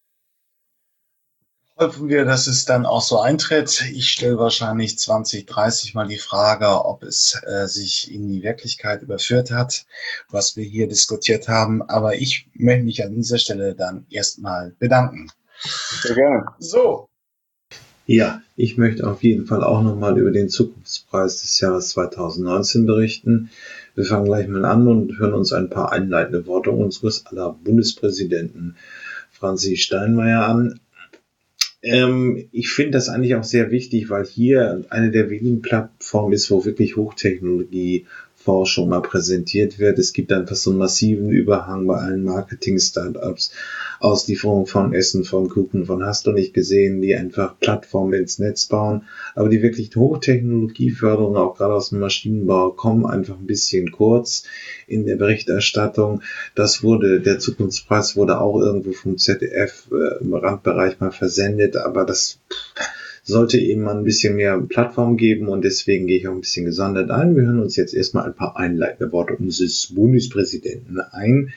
Hoffen wir, dass es dann auch so eintritt. Ich stelle wahrscheinlich zwanzig dreißig Mal die Frage, ob es äh, sich in die Wirklichkeit überführt hat, was wir hier diskutiert haben. Aber ich möchte mich an dieser Stelle dann erstmal bedanken. Sehr gerne. So. Ja, ich möchte auf jeden Fall auch nochmal über den Zukunftspreis des Jahres zweitausendneunzehn berichten. Wir fangen gleich mal an und hören uns ein paar einleitende Worte unseres aller Bundespräsidenten Franzi Steinmeier an. Ähm, ich finde das eigentlich auch sehr wichtig, weil hier eine der wenigen Plattformen ist, wo wirklich Hochtechnologie-Forschung mal präsentiert wird. Es gibt einfach so einen massiven Überhang bei allen Marketing-Startups, Auslieferung von Essen, von Kuchen, von hast du nicht gesehen, die einfach Plattformen ins Netz bauen. Aber die wirklich Hochtechnologieförderung, auch gerade aus dem Maschinenbau, kommen einfach ein bisschen kurz in der Berichterstattung. Das wurde, der Zukunftspreis wurde auch irgendwo vom Z D F äh, im Randbereich mal versendet, aber das sollte eben mal ein bisschen mehr Plattform geben und deswegen gehe ich auch ein bisschen gesondert ein. Wir hören uns jetzt erstmal ein paar einleitende Worte unseres Bundespräsidenten ein.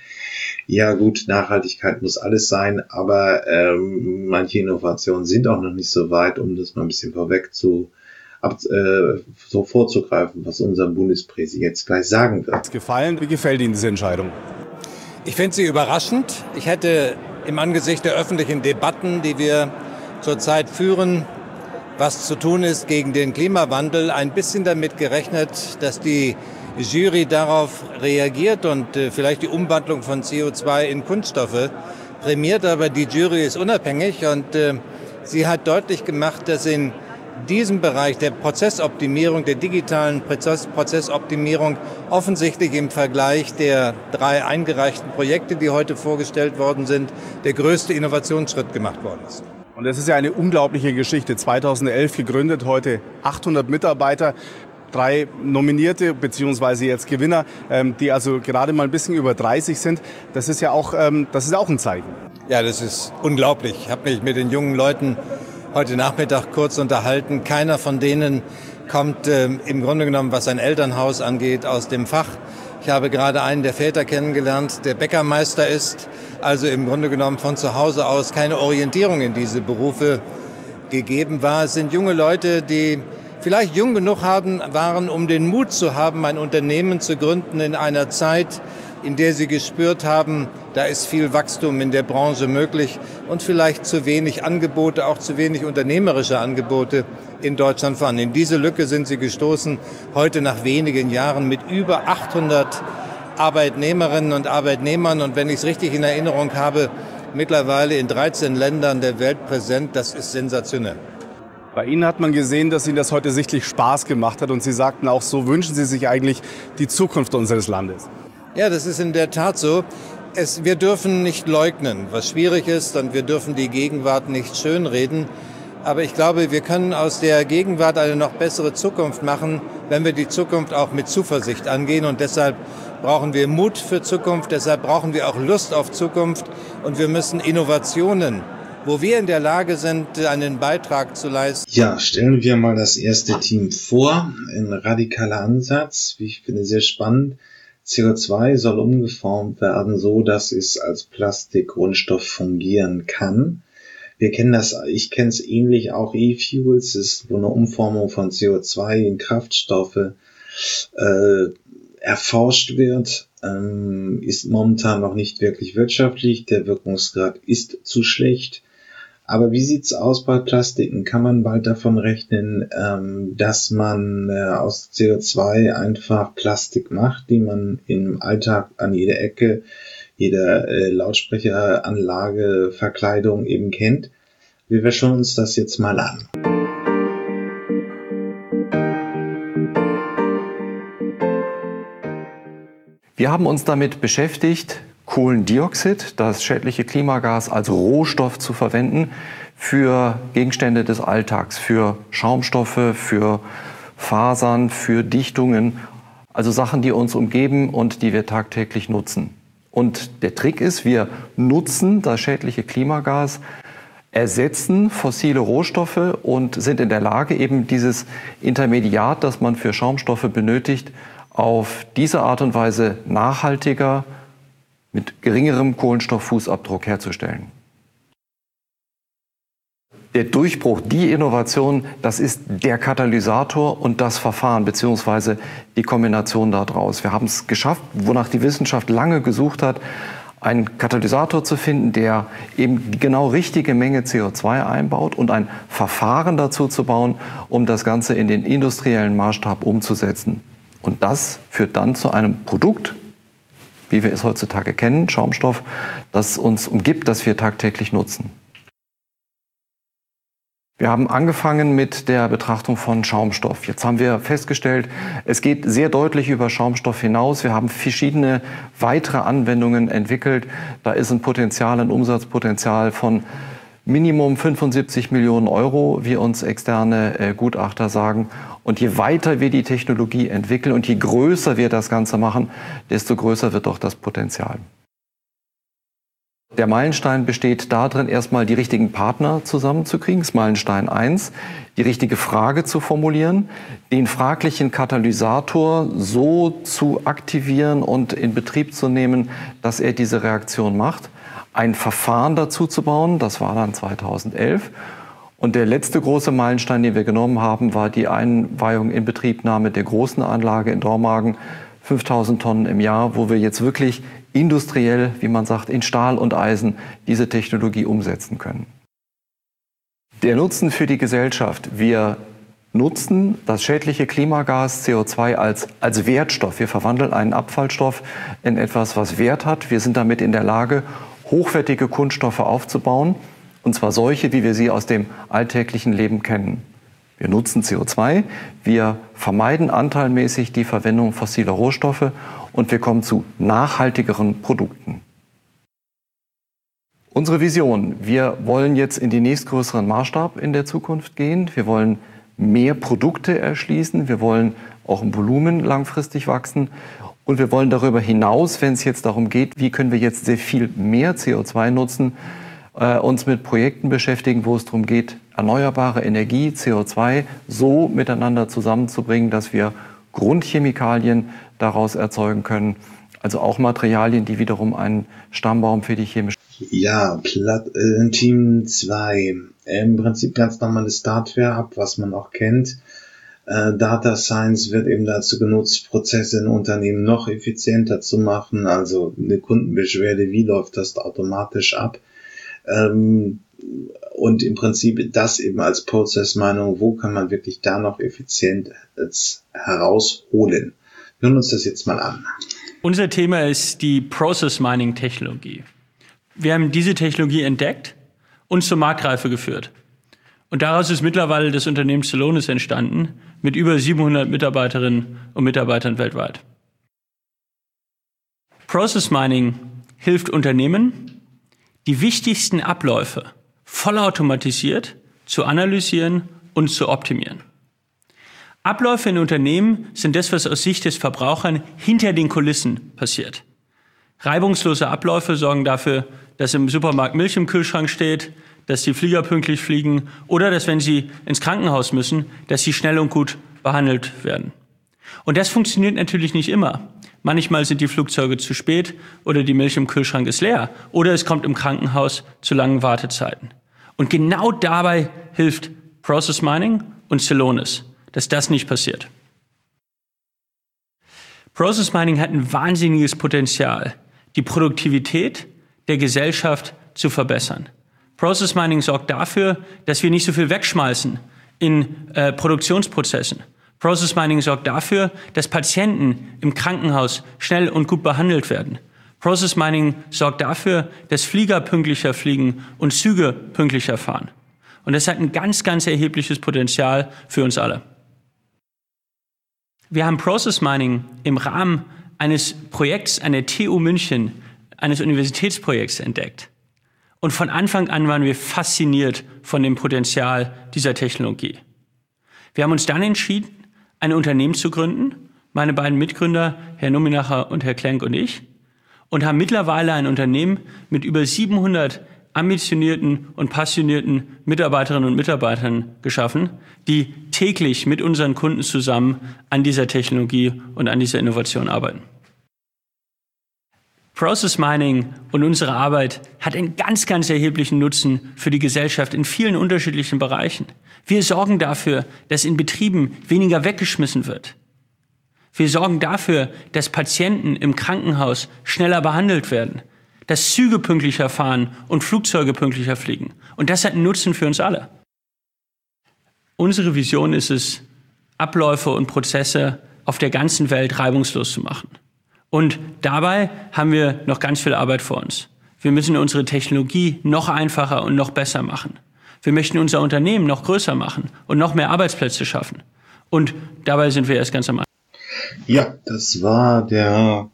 Ja gut, Nachhaltigkeit muss alles sein, aber ähm, manche Innovationen sind auch noch nicht so weit, um das mal ein bisschen vorweg zu ab, äh, so vorzugreifen, was unser Bundespräsident jetzt gleich sagen wird. Gefallen? Wie gefällt Ihnen diese Entscheidung? Ich finde sie überraschend. Ich hätte im Angesicht der öffentlichen Debatten, die wir zurzeit führen, was zu tun ist gegen den Klimawandel, ein bisschen damit gerechnet, dass die Jury darauf reagiert und äh, vielleicht die Umwandlung von C O zwei in Kunststoffe prämiert. Aber die Jury ist unabhängig und äh, sie hat deutlich gemacht, dass in diesem Bereich der Prozessoptimierung, der digitalen Prozess, Prozessoptimierung offensichtlich im Vergleich der drei eingereichten Projekte, die heute vorgestellt worden sind, der größte Innovationsschritt gemacht worden ist. Und das ist ja eine unglaubliche Geschichte. zweitausendelf gegründet, heute achthundert Mitarbeiter. Drei Nominierte beziehungsweise jetzt Gewinner, ähm, die also gerade mal ein bisschen über dreißig sind. Das ist ja auch, ähm, das ist auch ein Zeichen. Ja, das ist unglaublich. Ich habe mich mit den jungen Leuten heute Nachmittag kurz unterhalten. Keiner von denen kommt ähm, im Grunde genommen, was ein Elternhaus angeht, aus dem Fach. Ich habe gerade einen der Väter kennengelernt, der Bäckermeister ist, also im Grunde genommen von zu Hause aus keine Orientierung in diese Berufe gegeben war. Es sind junge Leute, die vielleicht jung genug haben, waren, um den Mut zu haben, ein Unternehmen zu gründen in einer Zeit, in der sie gespürt haben, da ist viel Wachstum in der Branche möglich und vielleicht zu wenig Angebote, auch zu wenig unternehmerische Angebote in Deutschland vorhanden. In diese Lücke sind sie gestoßen, heute nach wenigen Jahren mit über achthundert Arbeitnehmerinnen und Arbeitnehmern und wenn ich es richtig in Erinnerung habe, mittlerweile in dreizehn Ländern der Welt präsent. Das ist sensationell. Bei Ihnen hat man gesehen, dass Ihnen das heute sichtlich Spaß gemacht hat und Sie sagten auch, so wünschen Sie sich eigentlich die Zukunft unseres Landes. Ja, das ist in der Tat so. Es, wir dürfen nicht leugnen, was schwierig ist, und wir dürfen die Gegenwart nicht schönreden. Aber ich glaube, wir können aus der Gegenwart eine noch bessere Zukunft machen, wenn wir die Zukunft auch mit Zuversicht angehen. Und deshalb brauchen wir Mut für Zukunft, deshalb brauchen wir auch Lust auf Zukunft. Und wir müssen Innovationen, wo wir in der Lage sind, einen Beitrag zu leisten. Ja, stellen wir mal das erste Team vor. Ein radikaler Ansatz, wie ich finde, sehr spannend. C O zwei soll umgeformt werden, so dass es als Plastikgrundstoff fungieren kann. Wir kennen das, ich kenne es ähnlich, auch E-Fuels, ist wo eine Umformung von C O zwei in Kraftstoffe äh, erforscht wird, ähm, ist momentan noch nicht wirklich wirtschaftlich, der Wirkungsgrad ist zu schlecht. Aber wie sieht's aus bei Plastiken? Kann man bald davon rechnen, ähm, dass man äh, aus C O zwei einfach Plastik macht, die man im Alltag an jeder Ecke, jeder äh, Lautsprecheranlage, Verkleidung eben kennt? Wir schauen uns das jetzt mal an. Wir haben uns damit beschäftigt, Kohlendioxid, das schädliche Klimagas, als Rohstoff zu verwenden für Gegenstände des Alltags, für Schaumstoffe, für Fasern, für Dichtungen, also Sachen, die uns umgeben und die wir tagtäglich nutzen. Und der Trick ist, wir nutzen das schädliche Klimagas, ersetzen fossile Rohstoffe und sind in der Lage, eben dieses Intermediat, das man für Schaumstoffe benötigt, auf diese Art und Weise nachhaltiger, mit geringerem Kohlenstofffußabdruck herzustellen. Der Durchbruch, die Innovation, das ist der Katalysator und das Verfahren beziehungsweise die Kombination daraus. Wir haben es geschafft, wonach die Wissenschaft lange gesucht hat, einen Katalysator zu finden, der eben die genau richtige Menge C O zwei einbaut und ein Verfahren dazu zu bauen, um das Ganze in den industriellen Maßstab umzusetzen. Und das führt dann zu einem Produkt, wie wir es heutzutage kennen, Schaumstoff, das uns umgibt, das wir tagtäglich nutzen. Wir haben angefangen mit der Betrachtung von Schaumstoff. Jetzt haben wir festgestellt, es geht sehr deutlich über Schaumstoff hinaus. Wir haben verschiedene weitere Anwendungen entwickelt. Da ist ein Potenzial, ein Umsatzpotenzial von Minimum fünfundsiebzig Millionen Euro, wie uns externe äh, Gutachter sagen. Und je weiter wir die Technologie entwickeln und je größer wir das Ganze machen, desto größer wird doch das Potenzial. Der Meilenstein besteht darin, erstmal die richtigen Partner zusammenzukriegen, das ist Meilenstein eins, die richtige Frage zu formulieren, den fraglichen Katalysator so zu aktivieren und in Betrieb zu nehmen, dass er diese Reaktion macht, ein Verfahren dazu zu bauen, das war dann zweitausendelf. Und der letzte große Meilenstein, den wir genommen haben, war die Einweihung in Betriebnahme der großen Anlage in Dormagen, fünftausend Tonnen im Jahr, wo wir jetzt wirklich industriell, wie man sagt, in Stahl und Eisen diese Technologie umsetzen können. Der Nutzen für die Gesellschaft. Wir nutzen das schädliche Klimagas C O zwei als, als Wertstoff. Wir verwandeln einen Abfallstoff in etwas, was Wert hat. Wir sind damit in der Lage, hochwertige Kunststoffe aufzubauen, und zwar solche, wie wir sie aus dem alltäglichen Leben kennen. Wir nutzen C O zwei, wir vermeiden anteilmäßig die Verwendung fossiler Rohstoffe und wir kommen zu nachhaltigeren Produkten. Unsere Vision: Wir wollen jetzt in den nächstgrößeren Maßstab in der Zukunft gehen. Wir wollen mehr Produkte erschließen. Wir wollen auch im Volumen langfristig wachsen. Und wir wollen darüber hinaus, wenn es jetzt darum geht, wie können wir jetzt sehr viel mehr C O zwei nutzen, äh, uns mit Projekten beschäftigen, wo es darum geht, erneuerbare Energie, C O zwei, so miteinander zusammenzubringen, dass wir Grundchemikalien daraus erzeugen können. Also auch Materialien, die wiederum einen Stammbaum für die chemische... Ja, Plat äh, Team zwei. Im Prinzip ganz normales Startware, was man auch kennt. Äh, Data Science wird eben dazu genutzt, Prozesse in Unternehmen noch effizienter zu machen. Also eine Kundenbeschwerde, wie läuft das automatisch ab? Ähm, und im Prinzip das eben als Prozessmeinung, wo kann man wirklich da noch effizient herausholen? Wir hören uns das jetzt mal an. Unser Thema ist die Process Mining Technologie. Wir haben diese Technologie entdeckt und zur Marktreife geführt. Und daraus ist mittlerweile das Unternehmen Celonis entstanden, mit über siebenhundert Mitarbeiterinnen und Mitarbeitern weltweit. Process Mining hilft Unternehmen, die wichtigsten Abläufe vollautomatisiert zu analysieren und zu optimieren. Abläufe in Unternehmen sind das, was aus Sicht des Verbrauchers hinter den Kulissen passiert. Reibungslose Abläufe sorgen dafür, dass im Supermarkt Milch im Kühlschrank steht, dass die Flieger pünktlich fliegen oder dass, wenn sie ins Krankenhaus müssen, dass sie schnell und gut behandelt werden. Und das funktioniert natürlich nicht immer. Manchmal sind die Flugzeuge zu spät oder die Milch im Kühlschrank ist leer oder es kommt im Krankenhaus zu langen Wartezeiten. Und genau dabei hilft Process Mining und Celonis, dass das nicht passiert. Process Mining hat ein wahnsinniges Potenzial, die Produktivität der Gesellschaft zu verbessern. Process Mining sorgt dafür, dass wir nicht so viel wegschmeißen in äh, Produktionsprozessen. Process Mining sorgt dafür, dass Patienten im Krankenhaus schnell und gut behandelt werden. Process Mining sorgt dafür, dass Flieger pünktlicher fliegen und Züge pünktlicher fahren. Und das hat ein ganz, ganz erhebliches Potenzial für uns alle. Wir haben Process Mining im Rahmen eines Projekts an der T U München, eines Universitätsprojekts entdeckt. Und von Anfang an waren wir fasziniert von dem Potenzial dieser Technologie. Wir haben uns dann entschieden, ein Unternehmen zu gründen, meine beiden Mitgründer, Herr Numinacher und Herr Klenk und ich, und haben mittlerweile ein Unternehmen mit über siebenhundert ambitionierten und passionierten Mitarbeiterinnen und Mitarbeitern geschaffen, die täglich mit unseren Kunden zusammen an dieser Technologie und an dieser Innovation arbeiten. Process Mining und unsere Arbeit hat einen ganz, ganz erheblichen Nutzen für die Gesellschaft in vielen unterschiedlichen Bereichen. Wir sorgen dafür, dass in Betrieben weniger weggeschmissen wird. Wir sorgen dafür, dass Patienten im Krankenhaus schneller behandelt werden, dass Züge pünktlicher fahren und Flugzeuge pünktlicher fliegen. Und das hat einen Nutzen für uns alle. Unsere Vision ist es, Abläufe und Prozesse auf der ganzen Welt reibungslos zu machen. Und dabei haben wir noch ganz viel Arbeit vor uns. Wir müssen unsere Technologie noch einfacher und noch besser machen. Wir möchten unser Unternehmen noch größer machen und noch mehr Arbeitsplätze schaffen. Und dabei sind wir erst ganz am Anfang. Ja, das war der,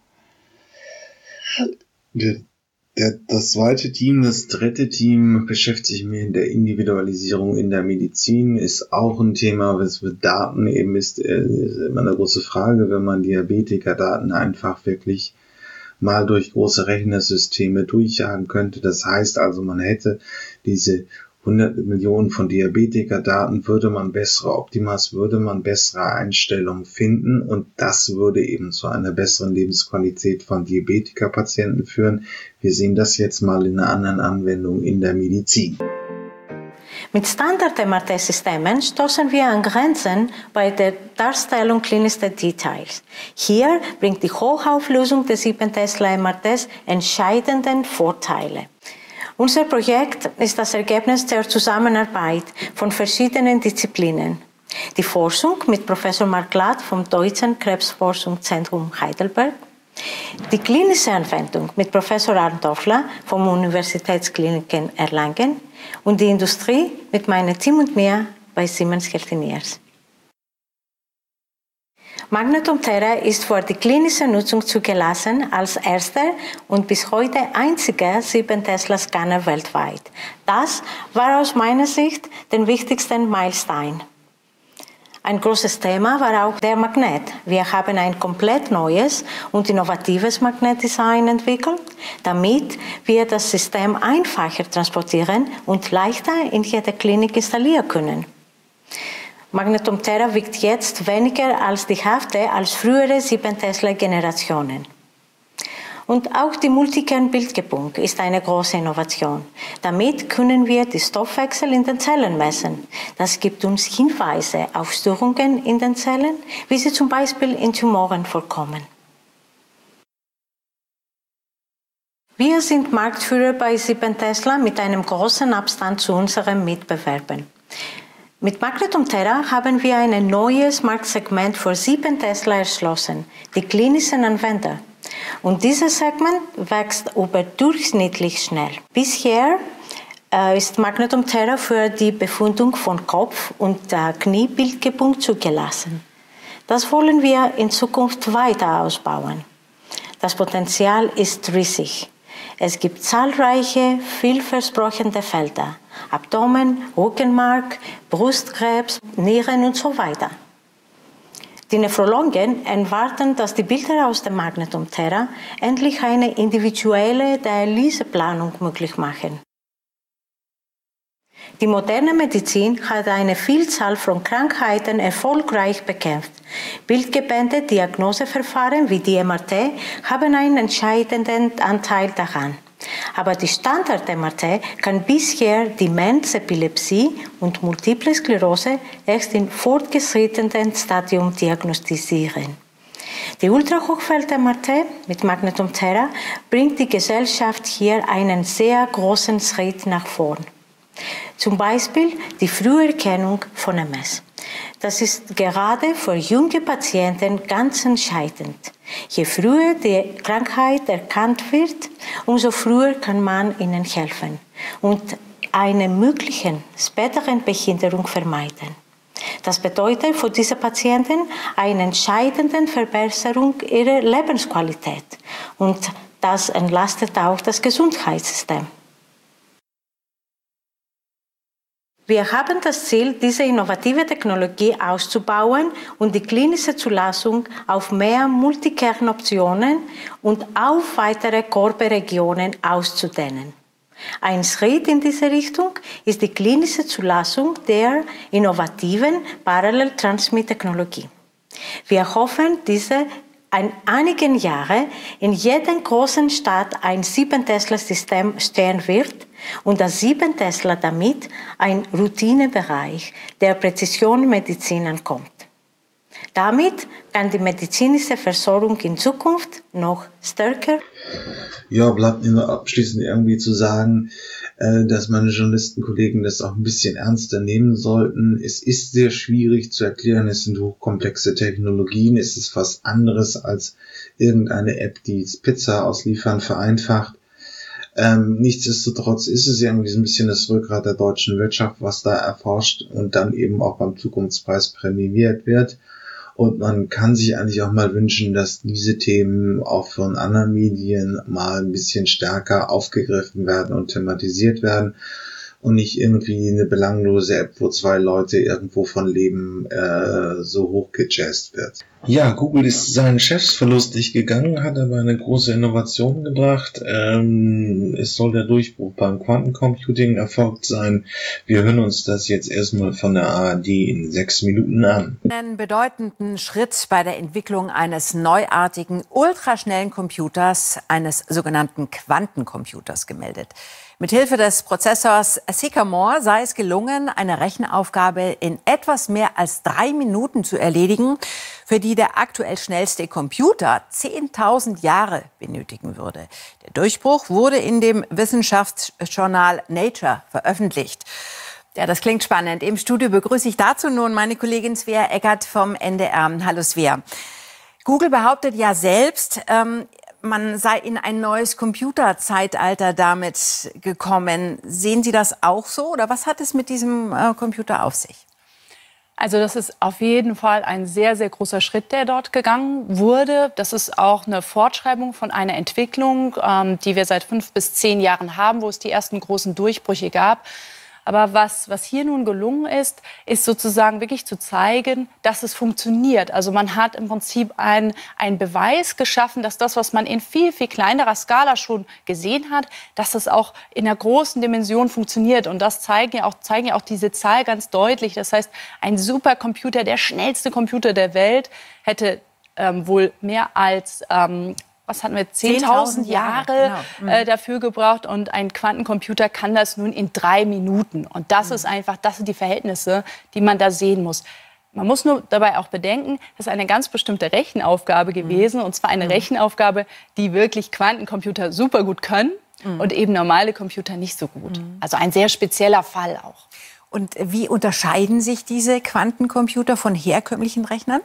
der, der das zweite Team. Das dritte Team beschäftigt sich mit der Individualisierung in der Medizin. Ist auch ein Thema, was mit Daten eben ist, ist immer eine große Frage, wenn man Diabetikerdaten einfach wirklich mal durch große Rechnersysteme durchjagen könnte. Das heißt also, man hätte diese hundert Millionen von Diabetikerdaten, würde man bessere Optimas, würde man bessere Einstellungen finden und das würde eben zu einer besseren Lebensqualität von Diabetikerpatienten führen. Wir sehen das jetzt mal in einer anderen Anwendung in der Medizin. Mit Standard-M R T-Systemen stoßen wir an Grenzen bei der Darstellung klinischster Details. Hier bringt die Hochauflösung des sieben Tesla M R Ts entscheidende Vorteile. Unser Projekt ist das Ergebnis der Zusammenarbeit von verschiedenen Disziplinen. Die Forschung mit Professor Mark Glatt vom Deutschen Krebsforschungszentrum Heidelberg, die klinische Anwendung mit Professor Arndt Toffler vom Universitätskliniken Erlangen und die Industrie mit meinem Team und mir bei Siemens Healthineers. Magnetom Terra ist für die klinische Nutzung zugelassen als erster und bis heute einziger sieben Tesla Scanner weltweit. Das war aus meiner Sicht der wichtigste Meilenstein. Ein großes Thema war auch der Magnet. Wir haben ein komplett neues und innovatives Magnetdesign entwickelt, damit wir das System einfacher transportieren und leichter in jeder Klinik installieren können. Magnetom Terra wiegt jetzt weniger als die Hälfte als frühere sieben Tesla-Generationen. Und auch die Multikern-Bildgebung ist eine große Innovation. Damit können wir die Stoffwechsel in den Zellen messen. Das gibt uns Hinweise auf Störungen in den Zellen, wie sie zum Beispiel in Tumoren vorkommen. Wir sind Marktführer bei sieben Tesla mit einem großen Abstand zu unseren Mitbewerbern. Mit Magnetom Terra haben wir ein neues Marktsegment für sieben Tesla erschlossen, die klinischen Anwender. Und dieses Segment wächst überdurchschnittlich schnell. Bisher äh, ist Magnetom Terra für die Befundung von Kopf- und äh, Kniebildgebung zugelassen. Das wollen wir in Zukunft weiter ausbauen. Das Potenzial ist riesig. Es gibt zahlreiche, vielversprechende Felder. Abdomen, Rückenmark, Brustkrebs, Nieren und so weiter. Die Nephrologen erwarten, dass die Bilder aus dem Magnetom Terra endlich eine individuelle Dialyseplanung möglich machen. Die moderne Medizin hat eine Vielzahl von Krankheiten erfolgreich bekämpft. Bildgebende Diagnoseverfahren wie die M R T haben einen entscheidenden Anteil daran. Aber die Standard-M R T kann bisher Demenz, Epilepsie und Multiple Sklerose erst im fortgeschrittenen Stadium diagnostizieren. Die Ultrahochfeld-M R T mit Magnetom Terra bringt die Gesellschaft hier einen sehr großen Schritt nach vorn. Zum Beispiel die Früherkennung von M S. Das ist gerade für junge Patienten ganz entscheidend. Je früher die Krankheit erkannt wird, umso früher kann man ihnen helfen und eine mögliche spätere Behinderung vermeiden. Das bedeutet für diese Patienten eine entscheidende Verbesserung ihrer Lebensqualität und das entlastet auch das Gesundheitssystem. Wir haben das Ziel, diese innovative Technologie auszubauen und die klinische Zulassung auf mehr Multikernoptionen und auf weitere Körperregionen auszudehnen. Ein Schritt in diese Richtung ist die klinische Zulassung der innovativen Parallel-Transmit-Technologie. Wir hoffen, diese in einigen Jahren in jeder großen Stadt ein sieben Tesla-System stehen wird und das sieben Tesla damit ein Routinebereich der Präzisionmedizin ankommt. Damit kann die medizinische Versorgung in Zukunft noch stärker. Ja, bleibt mir nur abschließend irgendwie zu sagen, dass meine Journalistenkollegen das auch ein bisschen ernster nehmen sollten. Es ist sehr schwierig zu erklären, es sind hochkomplexe Technologien, es ist was anderes als irgendeine App, die Pizza ausliefern vereinfacht. Ähm, nichtsdestotrotz ist es irgendwie so ein bisschen das Rückgrat der deutschen Wirtschaft, was da erforscht und dann eben auch beim Zukunftspreis prämiert wird. Und man kann sich eigentlich auch mal wünschen, dass diese Themen auch von anderen Medien mal ein bisschen stärker aufgegriffen werden und thematisiert werden und nicht irgendwie eine belanglose App, wo zwei Leute irgendwo von leben, äh, so hochgejazzt wird. Ja, Google ist seinen Chefs verlustig gegangen, hat aber eine große Innovation gebracht. Ähm, es soll der Durchbruch beim Quantencomputing erfolgt sein. Wir hören uns das jetzt erstmal von der A R D in sechs Minuten an. Einen bedeutenden Schritt bei der Entwicklung eines neuartigen, ultraschnellen Computers, eines sogenannten Quantencomputers, gemeldet. Mithilfe des Prozessors Sycamore sei es gelungen, eine Rechenaufgabe in etwas mehr als drei Minuten zu erledigen, für die der aktuell schnellste Computer zehntausend Jahre benötigen würde. Der Durchbruch wurde in dem Wissenschaftsjournal Nature veröffentlicht. Ja, das klingt spannend. Im Studio begrüße ich dazu nun meine Kollegin Svea Eckert vom N D R. Hallo Svea. Google behauptet ja selbst, ähm, man sei in ein neues Computerzeitalter damit gekommen. Sehen Sie das auch so? Oder was hat es mit diesem äh, Computer auf sich? Also das ist auf jeden Fall ein sehr, sehr großer Schritt, der dort gegangen wurde. Das ist auch eine Fortschreibung von einer Entwicklung, ähm, die wir seit fünf bis zehn Jahren haben, wo es die ersten großen Durchbrüche gab. Aber was, was hier nun gelungen ist, ist sozusagen wirklich zu zeigen, dass es funktioniert. Also man hat im Prinzip einen Beweis geschaffen, dass das, was man in viel, viel kleinerer Skala schon gesehen hat, dass das auch in einer großen Dimension funktioniert. Und das zeigen ja auch, zeigen ja auch diese Zahl ganz deutlich. Das heißt, ein Supercomputer, der schnellste Computer der Welt, hätte ähm, wohl mehr als... Ähm, was hatten wir, zehntausend Jahre genau. äh, dafür gebraucht, und ein Quantencomputer kann das nun in drei Minuten. Und das mhm. ist einfach, das sind die Verhältnisse, die man da sehen muss. Man muss nur dabei auch bedenken, das ist eine ganz bestimmte Rechenaufgabe gewesen, mhm. und zwar eine mhm. Rechenaufgabe, die wirklich Quantencomputer super gut können mhm. und eben normale Computer nicht so gut. Mhm. Also ein sehr spezieller Fall auch. Und wie unterscheiden sich diese Quantencomputer von herkömmlichen Rechnern?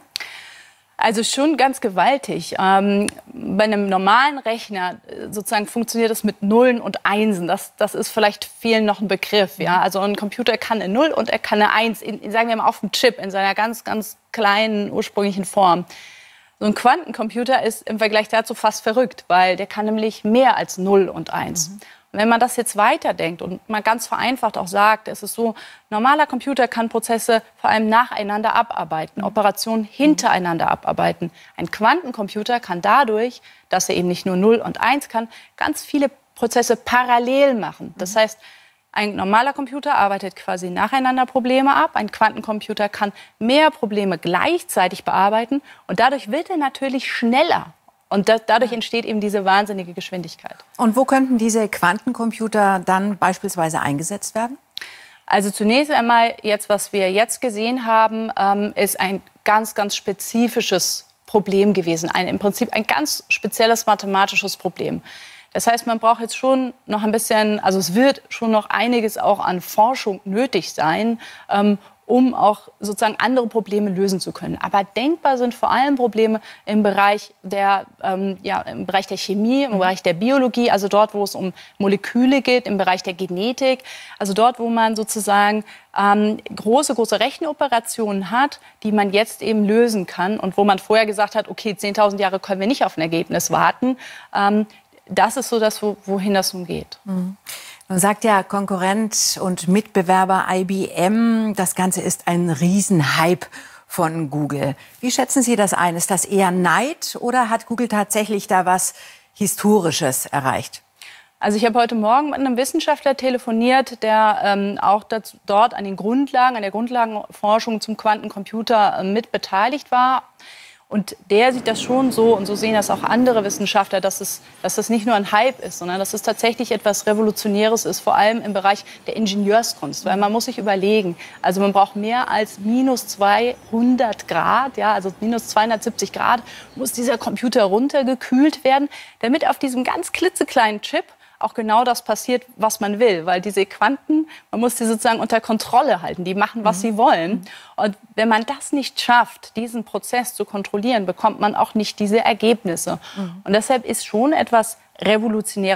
Also schon ganz gewaltig. Ähm, bei einem normalen Rechner sozusagen funktioniert das mit Nullen und Einsen. Das, das ist vielleicht vielen noch ein Begriff. Ja? Also ein Computer kann eine Null und er kann eine Eins, in, sagen wir mal auf dem Chip, in seiner ganz, ganz kleinen ursprünglichen Form. So ein Quantencomputer ist im Vergleich dazu fast verrückt, weil der kann nämlich mehr als Null und Eins. Mhm. Wenn man das jetzt weiterdenkt und mal ganz vereinfacht auch sagt, es ist so, normaler Computer kann Prozesse vor allem nacheinander abarbeiten, Operationen hintereinander abarbeiten. Ein Quantencomputer kann dadurch, dass er eben nicht nur Null und Eins kann, ganz viele Prozesse parallel machen. Das heißt, ein normaler Computer arbeitet quasi nacheinander Probleme ab. Ein Quantencomputer kann mehr Probleme gleichzeitig bearbeiten und dadurch wird er natürlich schneller. Und das, dadurch entsteht eben diese wahnsinnige Geschwindigkeit. Und wo könnten diese Quantencomputer dann beispielsweise eingesetzt werden? Also zunächst einmal, jetzt, was wir jetzt gesehen haben, ähm, ist ein ganz, ganz spezifisches Problem gewesen. Ein, im Prinzip ein ganz spezielles mathematisches Problem. Das heißt, man braucht jetzt schon noch ein bisschen, also es wird schon noch einiges auch an Forschung nötig sein, ähm, um auch sozusagen andere Probleme lösen zu können. Aber denkbar sind vor allem Probleme im Bereich der, ähm, ja, im Bereich der Chemie, im Bereich der Biologie, also dort, wo es um Moleküle geht, im Bereich der Genetik, also dort, wo man sozusagen ähm, große, große Rechenoperationen hat, die man jetzt eben lösen kann und wo man vorher gesagt hat, okay, zehntausend Jahre können wir nicht auf ein Ergebnis warten. Ähm, das ist so das, wo, wohin das nun geht. Mhm. Nun sagt ja Konkurrent und Mitbewerber I B M, das Ganze ist ein Riesenhype von Google. Wie schätzen Sie das ein? Ist das eher Neid oder hat Google tatsächlich da was Historisches erreicht? Also ich habe heute Morgen mit einem Wissenschaftler telefoniert, der ähm, auch dazu, dort an den Grundlagen, an der Grundlagenforschung zum Quantencomputer äh, mit beteiligt war. Und der sieht das schon so, und so sehen das auch andere Wissenschaftler, dass es, dass das nicht nur ein Hype ist, sondern dass es tatsächlich etwas Revolutionäres ist, vor allem im Bereich der Ingenieurskunst. Weil man muss sich überlegen, also man braucht mehr als minus zweihundert Grad, ja, also minus zweihundertsiebzig Grad, muss dieser Computer runtergekühlt werden, damit auf diesem ganz klitzekleinen Chip auch genau das passiert, was man will. Weil diese Quanten, man muss die sozusagen unter Kontrolle halten. Die machen, was mhm. sie wollen. Und wenn man das nicht schafft, diesen Prozess zu kontrollieren, bekommt man auch nicht diese Ergebnisse. Mhm. Und deshalb ist schon etwas Revolutionäres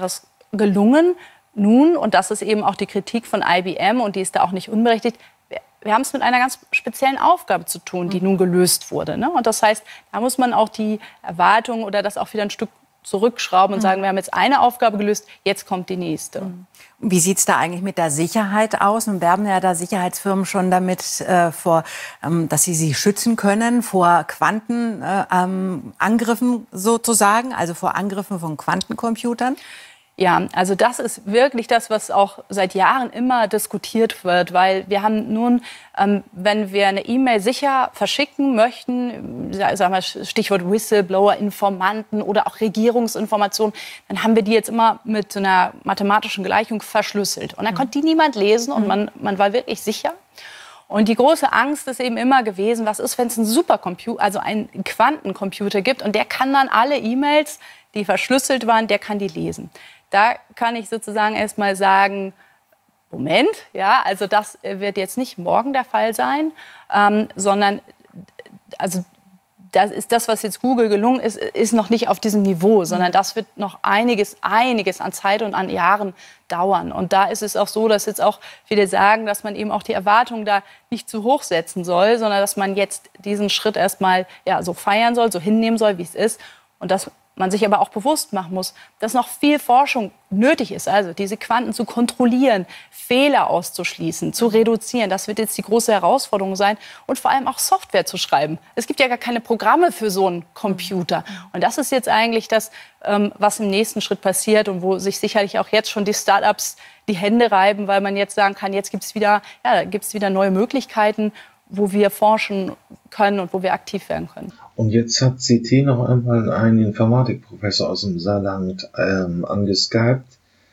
gelungen, nun, und das ist eben auch die Kritik von I B M und die ist da auch nicht unberechtigt, wir, wir haben es mit einer ganz speziellen Aufgabe zu tun, die nun gelöst wurde. Ne? Und das heißt, da muss man auch die Erwartungen oder das auch wieder ein Stück zurückschrauben und sagen, wir haben jetzt eine Aufgabe gelöst, jetzt kommt die nächste. Wie sieht es da eigentlich mit der Sicherheit aus? Nun werben ja da Sicherheitsfirmen schon damit äh, vor, ähm, dass sie sie schützen können vor Quantenangriffen äh, ähm, sozusagen, also vor Angriffen von Quantencomputern. Ja, also das ist wirklich das, was auch seit Jahren immer diskutiert wird, weil wir haben nun, ähm, wenn wir eine E-Mail sicher verschicken möchten, sagen wir Stichwort Whistleblower, Informanten oder auch Regierungsinformationen, dann haben wir die jetzt immer mit so einer mathematischen Gleichung verschlüsselt. Und dann konnte die niemand lesen und man, man war wirklich sicher. Und die große Angst ist eben immer gewesen, was ist, wenn es einen Supercomputer, also einen Quantencomputer gibt und der kann dann alle E-Mails, die verschlüsselt waren, der kann die lesen. Da kann ich sozusagen erst mal sagen, Moment, ja, also das wird jetzt nicht morgen der Fall sein, ähm, sondern also das ist das, was jetzt Google gelungen ist, ist noch nicht auf diesem Niveau, sondern das wird noch einiges, einiges an Zeit und an Jahren dauern. Und da ist es auch so, dass jetzt auch viele sagen, dass man eben auch die Erwartungen da nicht zu hoch setzen soll, sondern dass man jetzt diesen Schritt erst mal ja, so feiern soll, so hinnehmen soll, wie es ist. Und dass man sich aber auch bewusst machen muss, dass noch viel Forschung nötig ist. Also diese Quanten zu kontrollieren, Fehler auszuschließen, zu reduzieren. Das wird jetzt die große Herausforderung sein. Und vor allem auch Software zu schreiben. Es gibt ja gar keine Programme für so einen Computer. Und das ist jetzt eigentlich das, was im nächsten Schritt passiert und wo sich sicherlich auch jetzt schon die Start-ups die Hände reiben, weil man jetzt sagen kann, jetzt gibt es wieder, ja, gibt's wieder neue Möglichkeiten, wo wir forschen können und wo wir aktiv werden können. Und jetzt hat C T noch einmal einen Informatikprofessor aus dem Saarland ähm, angeskypt,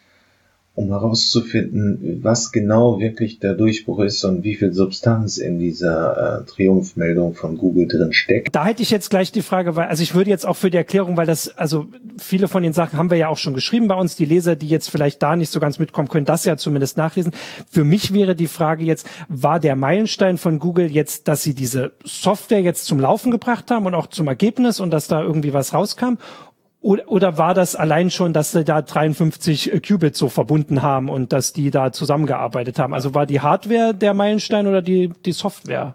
um herauszufinden, was genau wirklich der Durchbruch ist und wie viel Substanz in dieser äh, Triumphmeldung von Google drin steckt. Da hätte ich jetzt gleich die Frage, weil, also ich würde jetzt auch für die Erklärung, weil das, also viele von den Sachen haben wir ja auch schon geschrieben bei uns, die Leser, die jetzt vielleicht da nicht so ganz mitkommen, können das ja zumindest nachlesen. Für mich wäre die Frage jetzt, war der Meilenstein von Google jetzt, dass sie diese Software jetzt zum Laufen gebracht haben und auch zum Ergebnis und dass da irgendwie was rauskam? Oder, oder war das allein schon, dass sie da dreiundfünfzig Qubits so verbunden haben und dass die da zusammengearbeitet haben? Also war die Hardware der Meilenstein oder die, die Software?